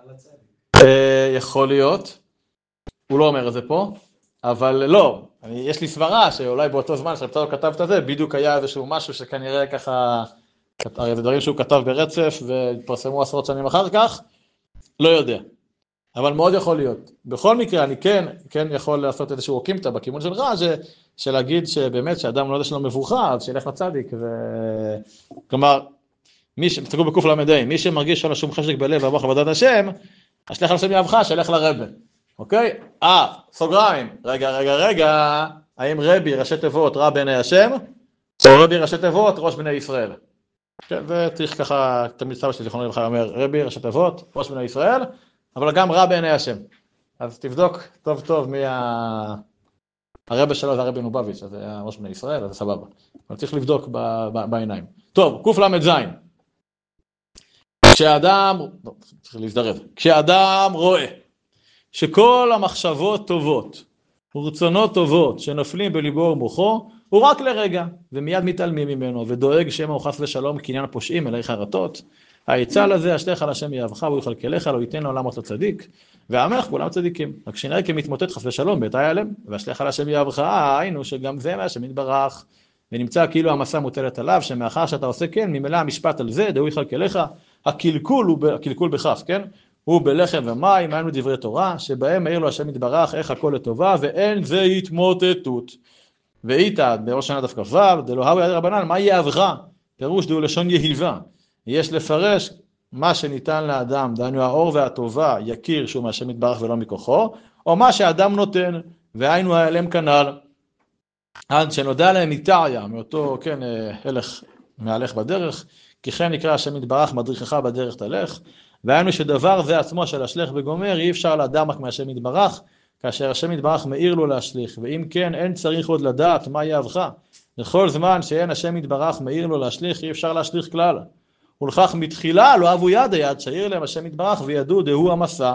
יכול להיות, הוא לא אומר את זה פה, אבל לא, יש לי סברה שאולי באותו זמן שהפצעו כתב את זה, בדיוק היה איזשהו משהו שכנראה ככה, זה דברים שהוא כתב ברצף והתפרסמו עשרות שנים אחר כך, לא יודע, אבל מאוד יכול להיות. בכל מקרה אני כן, כן יכול לעשות איזשהו אוקימתא בכיוון שלך, של להגיד שבאמת שאדם לא יודע שלא מבוכה, אז שילך לצדיק, ו... כלומר, מי ש... תסתכלו בקוף למדי, מי שמרגיש שלא שום חשק בלב ועבוך עבודת השם, השלך על השם יאהבך, שילך לרבה. אוקיי? אה, סוגריים. רגע, רגע, רגע. האם רבי ראשי תיבות רב בעיני השם? או רבי ראשי תיבות ראש בני ישראל? כן, וצריך ככה, תמיד סבא שלי זיכרונו לברכה אומר, רבי ראשי תיבות ראש בני ישראל, אבל גם רב בעיני השם. אז תבדוק טוב טוב מי ה... הרבי שלו זה הרבי נובביץ', אז זה היה ראש בני ישראל, אז זה סבבה. אבל צריך לבדוק ב... ב... בעיניים. טוב, קוף למד זין. כשאדם, לא, צריך להזדרז, כשאדם רואה שכל המחשבות טובות ורצונות טובות שנופלים בליבו ומוחו, הוא רק לרגע, ומיד מתעלמים ממנו, ודואג שמא הוא חס ושלום קניין הפושעים אלי חרטות. העצה לזה, השלך על השם יאהבך, והוא יכלכלך, לא ייתן לעולם אותו צדיק, והמלך כולם צדיקים. רק שנראה כמתמוטט חס ושלום, בית היעלם, והשלך על השם יאהבך, היינו שגם זה מהשם יתברך, ונמצא כאילו המסע מוטלת עליו, שמאחר שאתה עושה כן, ממילא המשפט על זה, דהו יכלכלך, הקלקול הוא, הקלקול בכף, כן? הוא בלחם ומים, היינו דברי תורה, שבהם מאיר לו השם יתברך, איך הכל לטובה, ואין זה התמוטטות. ואיתה, בראש שנה דף כ"ו, דלא הווי עד רבנן, מה יאהבך? פירוש דהו לשון יהיבה. יש לפרש מה שניתן לאדם, דהיינו האור והטובה, יכיר שהוא מהשם יתברך ולא מכוחו, או מה שאדם נותן, והיינו ההיעלם כנ"ל. עד שנודע להם איתריה, מאותו, כן, הלך מהלך בדרך, כי כן נקרא השם יתברך מדריכך בדרך תלך, והיינו שדבר זה עצמו של השלך וגומר, אי אפשר לדעת רק מהשם יתברך, כאשר השם יתברך מאיר לו להשליך, ואם כן אין צריך עוד לדעת מה יאהבך, לכל זמן שאין השם יתברך מאיר לו להשליך, אי אפשר להשליך כלל. ולכך מתחילה לא אהבו יד היד, שאיר להם השם יתברך וידעו דהו המסע.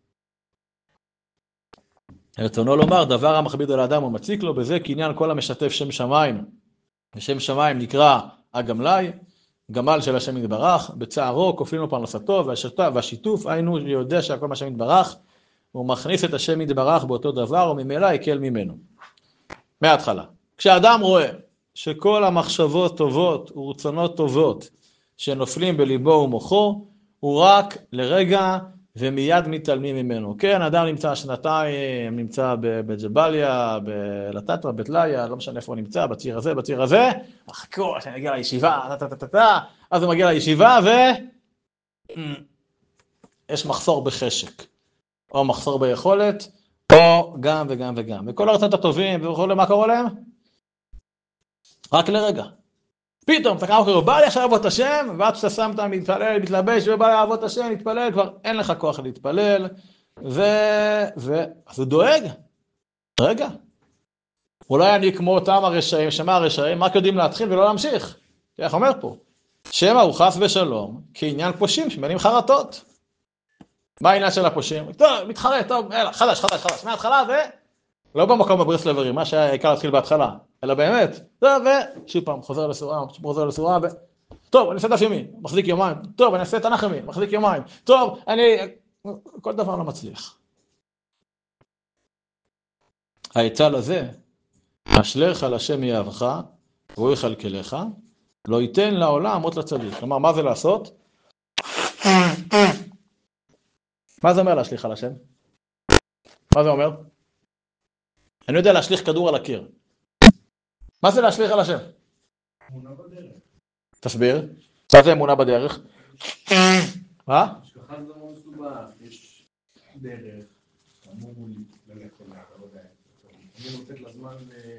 רצונו לומר, דבר המכביד על האדם ומציק לו, בזה קניין כל המשתף שם שמיים. ושם שמיים נקרא הגמלאי, גמל של השם יתברך, בצערו כופלים לו פרנסתו, והשיתוף היינו יודע שהכל מהשם יתברך, הוא מכניס את השם יתברך באותו דבר, וממילא יקל ממנו. מההתחלה. כשאדם רואה שכל המחשבות טובות ורצונות טובות שנופלים בליבו ומוחו, הוא רק לרגע ומיד מתעלמים ממנו. כן, אדם נמצא שנתיים, נמצא בג'בליה, בלטטרה, בטליה, לא משנה איפה הוא נמצא, בציר הזה, בציר הזה, אחכו, שאני מגיע לישיבה, אז הוא מגיע לישיבה ו... יש מחסור בחשק, או מחסור ביכולת, או גם וגם וגם. וכל הרצונות הטובים וכל מה קורה להם? רק לרגע. פתאום, אתה קרא, בא לי עכשיו לעבוד את השם, ועד שאתה שמת, מתפלל, מתלבש, ובא לי לעבוד את השם, מתפלל, כבר אין לך כוח להתפלל, ו... ו... אז הוא דואג. רגע. אולי אני כמו אותם הרשעים, שמה הרשעים, רק יודעים להתחיל ולא להמשיך. איך אומר פה? שמא הוא חס ושלום, כעניין פושעים שמנים חרטות. מה העניין של הפושעים? טוב, מתחרט, טוב, אלה, חדש, חדש, חדש, מההתחלה, ו... לא במקום בברסלברים, מה שהיה עיקר להתחיל בהתחלה, אלא באמת, טוב, ושוב פעם, חוזר לסורה, חוזר לסורה, ו... טוב, אני אעשה דף יומי, מחזיק יומיים, טוב, אני אעשה תנ"ך יומי, מחזיק יומיים, טוב, אני... כל דבר לא מצליח. העצה לזה, השלך על השם יאהבך, והוא יכלכלך, לא ייתן לעולם מות לצדיק. כלומר, מה זה לעשות? מה זה אומר להשליך על השם? מה זה אומר? אני יודע להשליך כדור על הקיר. מה זה להשליך על השם? אמונה בדרך. תסביר. מה זה אמונה בדרך? מה? השגחה זה מאוד מסובך. יש דרך, אמור ללכת אליה, לא יודע. אני נותנת לזמן,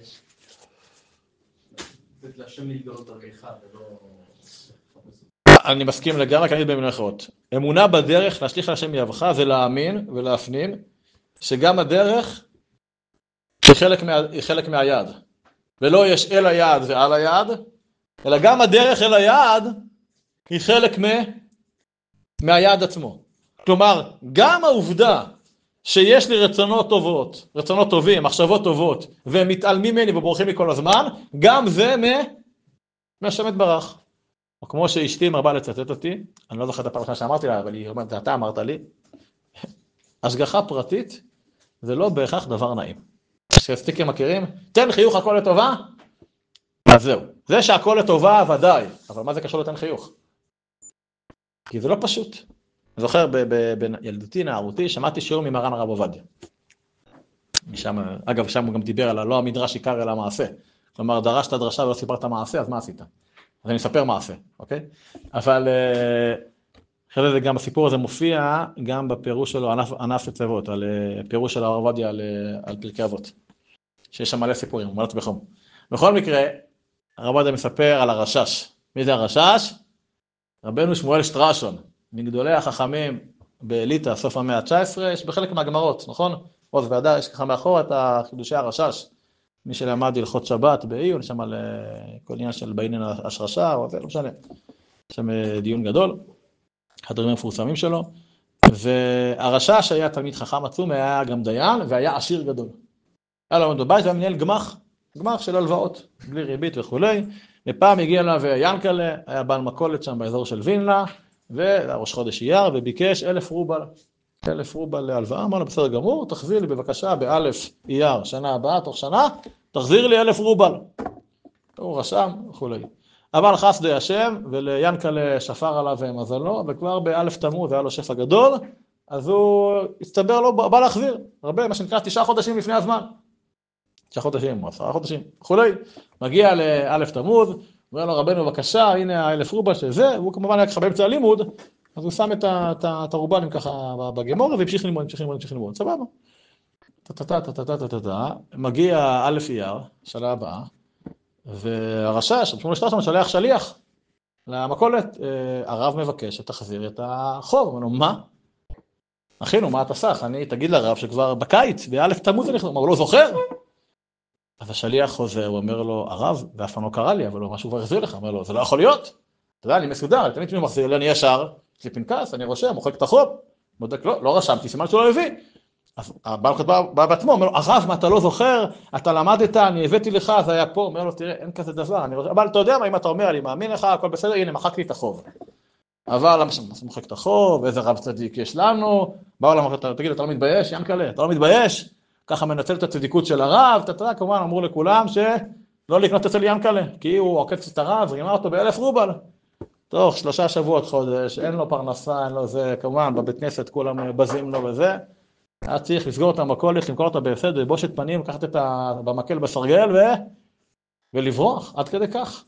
נותנת להשם להתגלות דרכך, ולא... אני מסכים לגמרי, כאן במילים אחרות. אמונה בדרך, להשליך על השם יאהבך, זה להאמין ולהפנים, שגם הדרך היא חלק, מה, היא חלק מהיעד. ולא יש אל היעד ועל היעד, אלא גם הדרך אל היעד היא חלק מה, מהיעד עצמו. כלומר, גם העובדה שיש לי רצונות טובות, רצונות טובים, מחשבות טובות, והם מתעלמים ממני ובורחים לי כל הזמן, גם זה מה, מהשם יתברך. או כמו שאשתי מרבה לצטט אותי, אני לא זוכר את הפעם השנייה שאמרתי לה, אבל היא אומרת, אתה אמרת לי, השגחה פרטית זה לא בהכרח דבר נעים. כשסטיקים מכירים, תן חיוך הכל לטובה, אז זהו. זה שהכל לטובה ודאי, אבל מה זה קשור לתן חיוך? כי זה לא פשוט. אני זוכר בילדותי, נערותי, שמעתי שיעור ממרן הרב עובדיה. משם, אגב, שם הוא גם דיבר על לא המדרש עיקר אלא המעשה. כלומר, דרשת דרשה ולא סיפרת מעשה, אז מה עשית? אז אני אספר מעשה, אוקיי? אבל אחרי זה גם הסיפור הזה מופיע גם בפירוש שלו, ענף, ענף לצוות, על פירוש של הרב עובדיה על, על פרקי אבות, שיש שם מלא סיפורים, מלא בחום. בכל מקרה, הרב עובדיה מספר על הרשש. מי זה הרשש? רבנו שמואל שטרשון, מגדולי החכמים באליטה, סוף המאה ה-תשע עשרה, יש בחלק מהגמרות, נכון? עוז ועדה, יש ככה מאחור את חידושי הרשש. מי שלמד הלכות שבת בעיון, שם על כל עניין של בעניין השרשה, או זה, לא משנה. שם דיון גדול, הדברים המפורסמים שלו. והרשש היה תלמיד חכם עצום, היה גם דיין, והיה עשיר גדול. היה לו בבית, והיה מנהל גמח, גמח של הלוואות, בלי ריבית וכולי. ופעם הגיע אליו ינקלה, היה בעל מכולת שם באזור של וילנה, וראש חודש אייר, וביקש אלף רובל. אלף רובל להלוואה, אמר לו, בסדר גמור, תחזיר לי בבקשה באלף אייר, שנה הבאה, תוך שנה, תחזיר לי אלף רובל. הוא רשם וכולי. אבל חסדי השם, ולינקלה שפר עליו מזלו, וכבר באלף תמוז היה לו שפע גדול, אז הוא הסתבר לו, בא להחזיר, הרבה, מה שנקרא, תשעה חודשים לפני הזמן. תשעה חודשים, עשרה חודשים, וכולי. מגיע לאלף תמוז, אומר לו, רבנו, בבקשה, הנה האלף רובל שזה, והוא כמובן היה ככה באמצע הלימוד, אז הוא שם את הרובלים ככה בגמור, והמשיך ללמוד, המשיך ללמוד, המשיך ללמוד, סבבה. טה-טה-טה-טה-טה-טה-טה, מגיע אלף אייר, שנה הבאה, והרשש, שמואל שטרשון, שלח שליח למכולת, הרב מבקש שתחזיר את החוב. אמרנו, מה? אחינו, מה אתה סך? אני תגיד לרב שכבר בקיץ, באלף תמוז אני חוזר, הוא לא זוכר? אז השליח חוזר, הוא אומר לו, הרב, ואף פעם לא קרא לי, אבל משהו כבר החזיר לך, אומר לו, זה לא יכול להיות. אתה יודע, אני מסודר, אני תמיד מחזיר לי, אני ישר, יש לי פנקס, אני רושם, מוחק את החוב, בודק, לא, לא רשמתי, סימן שהוא לא הביא. אז הבעל בא, בא בעצמו, אומר לו, הרב, מה אתה לא זוכר? אתה למדת, אני הבאתי לך, זה היה פה, אומר לו, תראה, אין כזה דבר, אני רוצה, אבל אתה יודע מה, אם אתה אומר, אני מאמין לך, הכל בסדר, הנה, מחקתי את החוב. אבל למה שמחק את החוב, איזה רב צדיק יש לנו, באו למחק, תגיד, אתה לא מתבייש, ינקלה, אתה לא מתבייש? ככה מנצל את הצדיקות של הרב, אתה יודע, כמובן אמרו לכולם שלא לקנות אצל ינקלה, כי הוא עוקץ את הרב, רימה אותו באלף רובל. תוך שלושה שבועות חודש, אין לו פרנסה, אין לו זה, כמובן, בבית כנסת כולם בזים לו וזה. היה צריך לסגור את המכולת, למכור אותה בהפסד, בבושת פנים, לקחת את ה... במקל בסרגל ו... ולברוח, עד כדי כך.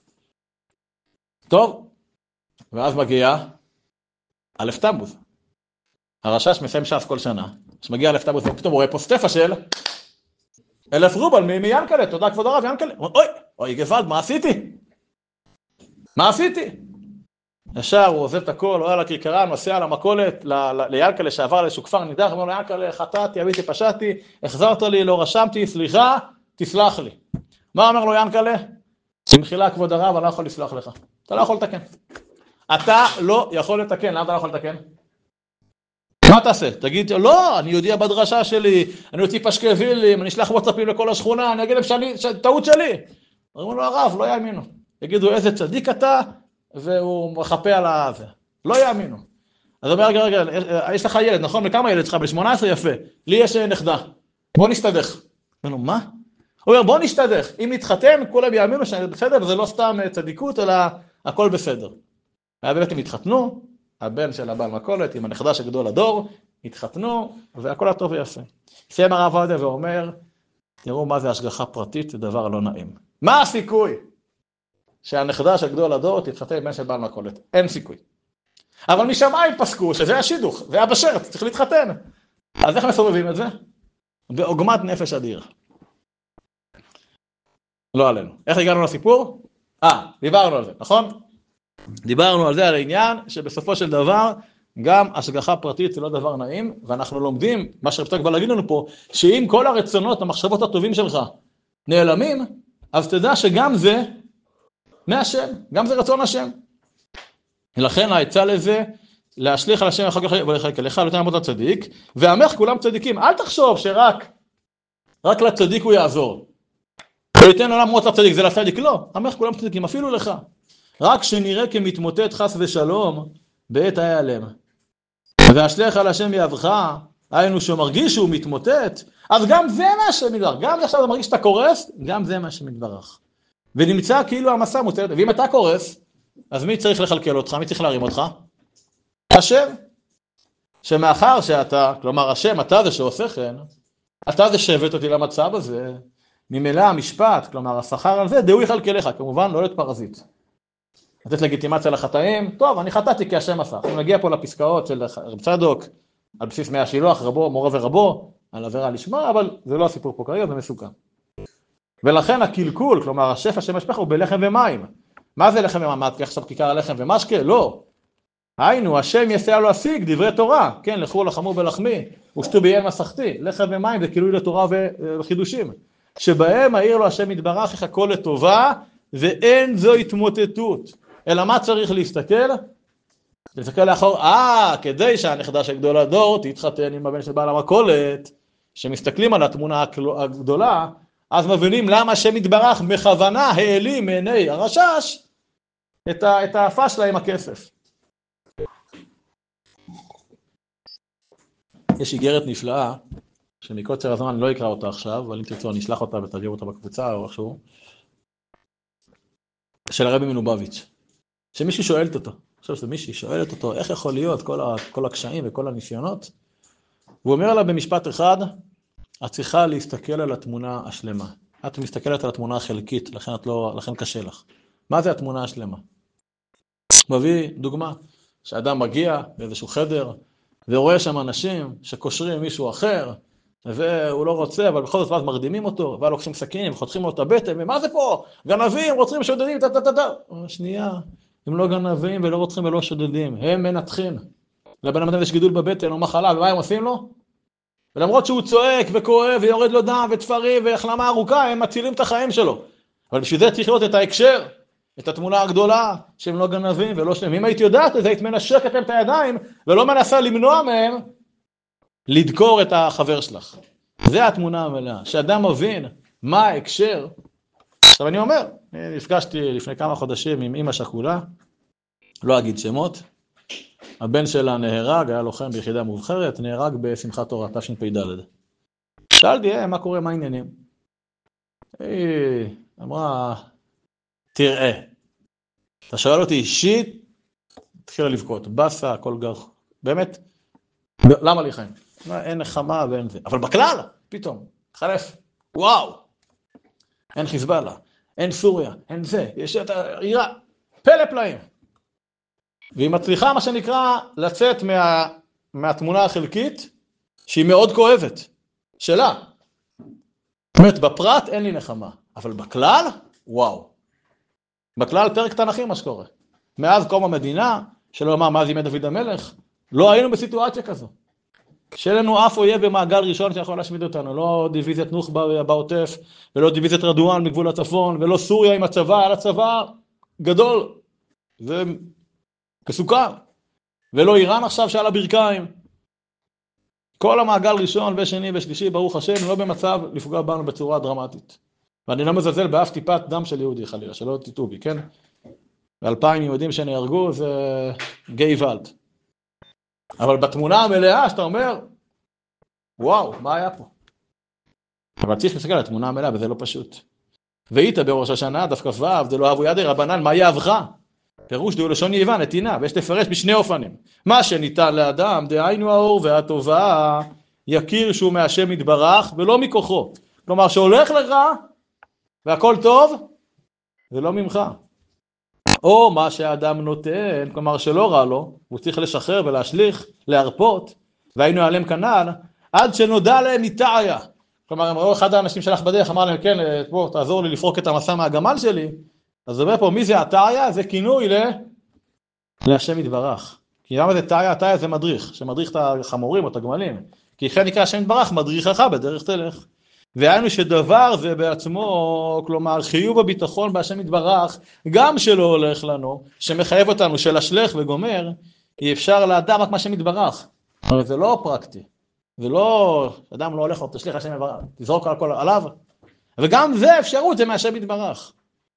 טוב, ואז מגיע אלף תמוז. הרשש מסיים ש"ס כל שנה. כשמגיע אלף תמוז, ופתאום הוא רואה פה סטפה של אלף רובל מיינקלה, תודה כבוד הרב, ינקלה. אוי, אוי גוואלד, מה עשיתי? מה עשיתי? ישר הוא עוזב את הכל, עולה לכרכרה, נוסע על המכולת, ליינקלה שעבר לאיזשהו כפר נידח, אומר לו, ינקלה, חטאתי, אביתי, פשעתי, החזרת לי, לא רשמתי, סליחה, תסלח לי. מה אומר לו ינקלה? במחילה כבוד הרב, אני לא יכול לסלח לך. אתה לא יכול לתקן. אתה לא יכול לתקן, למה אתה לא יכול לתקן? מה תעשה? תגיד, לא, אני יודיע בדרשה שלי, אני יוציא פשקווילים, אני אשלח וואטסאפים לכל השכונה, אני אגיד להם שאני, טעות שלי. אומרים לו, הרב, לא יאמינו. יגידו, איזה צדיק אתה, והוא מחפה על הזה. לא יאמינו. אז אומר, רגע, רגע, יש לך ילד, נכון? לכמה ילד שלך? ב-שמונה עשרה יפה. לי יש נכדה. בוא נשתדך. אומר לו, מה? הוא אומר, בוא נשתדך. אם נתחתן, כולם יאמינו שאני בסדר, וזה לא סתם צדיקות, אלא הכל בסדר. באמת הם התחתנו, הבן של הבעל מכולת עם הנכדה של גדול הדור, התחתנו, והכל הטוב ויפה. סיים הרב עובדיה ואומר, תראו מה זה השגחה פרטית, זה דבר לא נעים. מה הסיכוי שהנכדה של גדול הדור תתחתן עם בן של בעל מכולת? אין סיכוי. אבל משמיים פסקו שזה השידוך, זה הבשרת, צריך להתחתן. אז איך מסובבים את זה? בעוגמת נפש אדיר. לא עלינו. איך הגענו לסיפור? אה, דיברנו על זה, נכון? דיברנו על זה, על העניין, שבסופו של דבר, גם השגחה פרטית זה לא דבר נעים, ואנחנו לומדים, מה שרבצה כבר להגיד לנו פה, שאם כל הרצונות, המחשבות הטובים שלך, נעלמים, אז תדע שגם זה, מהשם, גם זה רצון השם. ולכן העצה לזה, להשליך על השם אחר כך ולחלקלך, לא תעמוד לצדיק, ועמך כולם צדיקים, אל תחשוב שרק, רק לצדיק הוא יעזור. הוא ייתן עולם מות לצדיק, זה לצדיק, לא, עמך כולם צדיקים, אפילו לך. רק שנראה כמתמוטט חס ושלום, בעת ההיעלם. והשליך על השם יאבך, היינו שמרגיש שהוא מתמוטט, אז גם זה מה שמתברך, גם עכשיו אתה מרגיש שאתה קורס, גם זה מה שמתברך. ונמצא כאילו המסע מוטט, ואם אתה קורס, אז מי צריך לחלקל אותך, מי צריך להרים אותך? השם. שמאחר שאתה, כלומר השם, אתה זה שעושה כן, אתה זה שהבאת אותי למצב הזה, ממילא המשפט, כלומר השכר על זה, דהו יחלקלך, כמובן לא להיות פרזיט. לתת לגיטימציה לחטאים, טוב, אני חטאתי כי השם עשה. אנחנו נגיע פה לפסקאות של רב צדוק, על בסיס מי השילוח, רבו, מורה ורבו, על עבירה לשמה, אבל זה לא הסיפור פה כרגע, זה מסוכן. ולכן הקלקול, כלומר, השפע שמשפך הוא בלחם ומים. מה זה לחם ומים? מה, תקח עכשיו כיכר הלחם ומשקה? לא. היינו, השם יסייע לו להשיג דברי תורה, כן, לכו לחמו ולחמי, ושתו ביין מסכתי, לחם ומים זה גילוי לתורה וחידושים, שבהם העיר לו השם יתברך איך הכל לטובה, ואין זו התמוטטות. אלא מה צריך להסתכל? להסתכל לאחור, אה, כדי שהנכדה של גדול הדור תתחתן עם הבן של בעל המכולת, שמסתכלים על התמונה הגדולה, אז מבינים למה השם יתברך מכוונה העלים מעיני הרשש את, ה, את האפה שלה עם הכסף. יש איגרת נפלאה, שמקוצר הזמן אני לא אקרא אותה עכשיו, אבל אם תרצו אני אשלח אותה ותעביר אותה בקבוצה או איכשהו, של הרבי מלובביץ', שמישהי שואלת אותו, עכשיו זה מישהי שואלת אותו, איך יכול להיות כל, ה, כל הקשיים וכל הניסיונות? הוא אומר לה במשפט אחד, את צריכה להסתכל על התמונה השלמה. את מסתכלת על התמונה החלקית, לכן, את לא, לכן קשה לך. מה זה התמונה השלמה? מביא דוגמה, שאדם מגיע באיזשהו חדר, ורואה שם אנשים שקושרים מישהו אחר, והוא לא רוצה, אבל בכל זאת ואז מרדימים אותו, ואז לוקחים סכינים, חותכים לו את הבטן, ומה זה פה? גנבים, רוצחים, שודדים, טה טה טה טה. שנייה, הם לא גנבים ולא רוצחים ולא שודדים, הם מנתחים. לבן אדם יש גידול בבטן או מחלה, ומה הם עושים לו? ולמרות שהוא צועק וכואב ויורד לו דם ותפרים והחלמה ארוכה, הם מצילים את החיים שלו. אבל בשביל זה צריך לראות את ההקשר, את התמונה הגדולה, שהם לא גנבים ולא שלמים. אם היית יודעת את זה, היית מנשקת להם את הידיים, ולא מנסה למנוע מהם לדקור את החבר שלך. זה התמונה המלאה, שאדם מבין מה ההקשר. עכשיו אני אומר, נפגשתי לפני כמה חודשים עם אמא שכולה, לא אגיד שמות, הבן שלה נהרג, היה לוחם ביחידה מובחרת, נהרג בשמחת תורה, תשפ"ד. שאלתי, אה, מה קורה, מה העניינים? היא אמרה, תראה, אתה שואל אותי אישית, התחילה לבכות, בסה, הכל גר, באמת, למה לי חיים? אין נחמה ואין זה, אבל בכלל, פתאום, חלף, וואו, אין חיזבאללה, אין סוריה, אין זה, יש את העירה, פלא פלאים. והיא מצליחה, מה שנקרא, לצאת מה, מהתמונה החלקית, שהיא מאוד כואבת, שלה. זאת אומרת, בפרט אין לי נחמה, אבל בכלל, וואו. בכלל פרק תנ"כי מה שקורה. מאז קום המדינה, שלא אמר מאז ימי דוד המלך, לא היינו בסיטואציה כזו. שלנו אף אויב במעגל ראשון שיכול להשמיד אותנו, לא דיוויזיית נוח'בה בעוטף, ולא דיוויזיית רדואן מגבול הצפון, ולא סוריה עם הצבא, על הצבא גדול. זה כסוכר. ולא איראן עכשיו שעל הברכיים. כל המעגל ראשון ושני ושלישי, ברוך השם, לא במצב לפגוע בנו בצורה דרמטית. ואני לא מזלזל באף טיפת דם של יהודי חלילה, שלא תטעו בי, כן? ואלפיים יהודים שנהרגו זה גיא ולד. אבל בתמונה המלאה שאתה אומר, וואו, מה היה פה? אבל צריך להסתכל על התמונה המלאה, וזה לא פשוט. והיית בראש השנה, דף כ"ו, דלא אבו ידי רבנן, מה יאהבך? פירוש דו לשון יווה, נתינה, ויש לפרש בשני אופנים. מה שניתן לאדם, דהיינו האור והטובה, יכיר שהוא מהשם יתברך, ולא מכוחו. כלומר, שהולך לך, והכל טוב, זה לא ממך. או מה שהאדם נותן, כלומר שלא רע לו, הוא צריך לשחרר ולהשליך, להרפות, והיינו עליהם כנען, עד שנודע להם איתעיה. כלומר, אחד האנשים שלח בדרך, אמר להם, כן, בוא, תעזור לי לפרוק את המסע מהגמל שלי, אז אומר פה, מי זה התעיה? זה כינוי ל... להשם יתברך. כי למה זה תעיה? התעיה זה מדריך, שמדריך את החמורים או את הגמלים. כי כן נקרא השם יתברך, מדריכך בדרך תלך. והיינו שדבר זה בעצמו, כלומר, חיוב הביטחון בהשם יתברך, גם שלא הולך לנו, שמחייב אותנו של השלך וגומר, אי אפשר לאדם רק מה שמתברך. אבל זה לא פרקטי. זה לא, אדם לא הולך, תשליך השם יתברך, תזרוק על הכל עליו. וגם זה אפשרות, זה מהשם יתברך.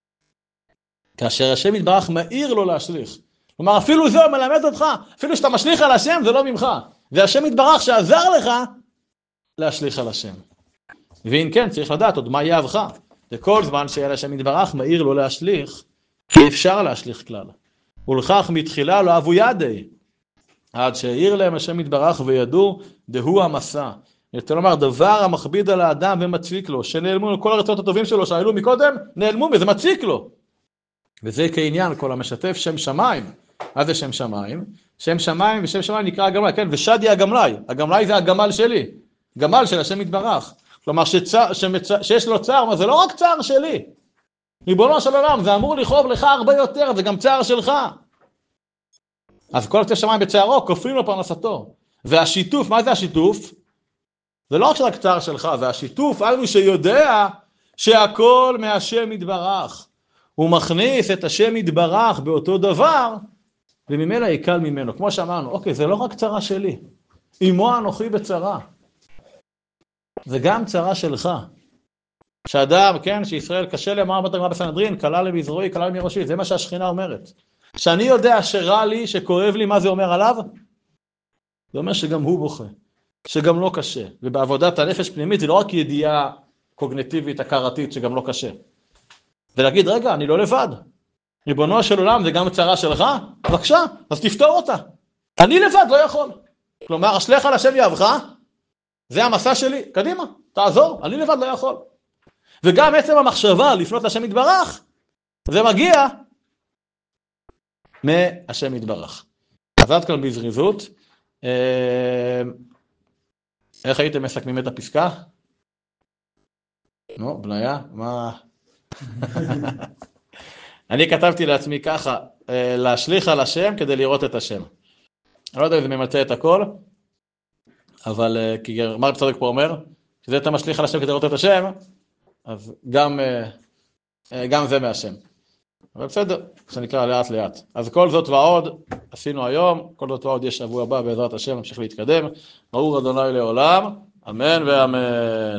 כאשר השם יתברך מאיר לו להשליך. כלומר, אפילו זה מלמד אותך, אפילו שאתה משליך על השם, זה לא ממך. זה השם יתברך שעזר לך להשליך על השם. ואם כן, צריך לדעת עוד מה יאהבך. וכל זמן שאל השם יתברך מאיר לו להשליך, כי אפשר להשליך כלל. ולכך מתחילה לא אהבו ידי. עד שהעיר להם השם יתברך וידעו, דהו המסע. יותר לומר, דבר המכביד על האדם ומציק לו, שנעלמו כל הרצונות הטובים שלו שהעלו מקודם, נעלמו וזה מציק לו. וזה כעניין, כל המשתף שם שמיים. מה זה שם שמיים? שם שמיים ושם שמיים נקרא הגמלאי, כן? ושדי הגמלאי. הגמלאי זה הגמל שלי. גמל של השם יתברך. כלומר, שצע, שמצע, שיש לו צער, מה זה לא רק צער שלי. ריבונו של עולם, זה אמור לכאוב לך הרבה יותר, זה גם צער שלך. אז כל יוצא שמיים בצערו, כופרים לו פרנסתו. והשיתוף, מה זה השיתוף? זה לא רק צער שלך, זה השיתוף, אנו שיודע שהכל מהשם יתברך. הוא מכניס את השם יתברך באותו דבר, וממילא יקל ממנו. כמו שאמרנו, אוקיי, זה לא רק צרה שלי. אמו אנוכי בצרה. זה גם צרה שלך. שאדם, כן, שישראל קשה לי, אמר בתגמרא בסנהדרין, קלה לי בזרועי, קלה לי מראשי. זה מה שהשכינה אומרת. שאני יודע שרע לי, שכואב לי, מה זה אומר עליו? זה אומר שגם הוא בוכה. שגם לא קשה. ובעבודת הנפש פנימית זה לא רק ידיעה קוגניטיבית, הכרתית, שגם לא קשה. ולהגיד, רגע, אני לא לבד. ריבונו של עולם, זה גם צרה שלך? בבקשה, אז תפתור אותה. אני לבד לא יכול. כלומר, אשליך על השם יאהבך, זה המסע שלי. קדימה, תעזור, אני לבד לא יכול. וגם עצם המחשבה לפנות לשם יתברך, זה מגיע מהשם יתברך. אז עד כאן בזריזות. איך הייתם מסכמים את הפסקה? נו, בניה, מה... אני כתבתי לעצמי ככה, להשליך על השם כדי לראות את השם. אני לא יודע אם זה ממצא את הכל, אבל כי מר צדוק פה אומר, שזה אתה משליך על השם כדי לראות את השם, אז גם, גם זה מהשם. אבל בסדר, שנקרא לאט לאט. אז כל זאת ועוד עשינו היום, כל זאת ועוד יש שבוע הבא בעזרת השם, נמשיך להתקדם. ברוך אדוני לעולם, אמן ואמן.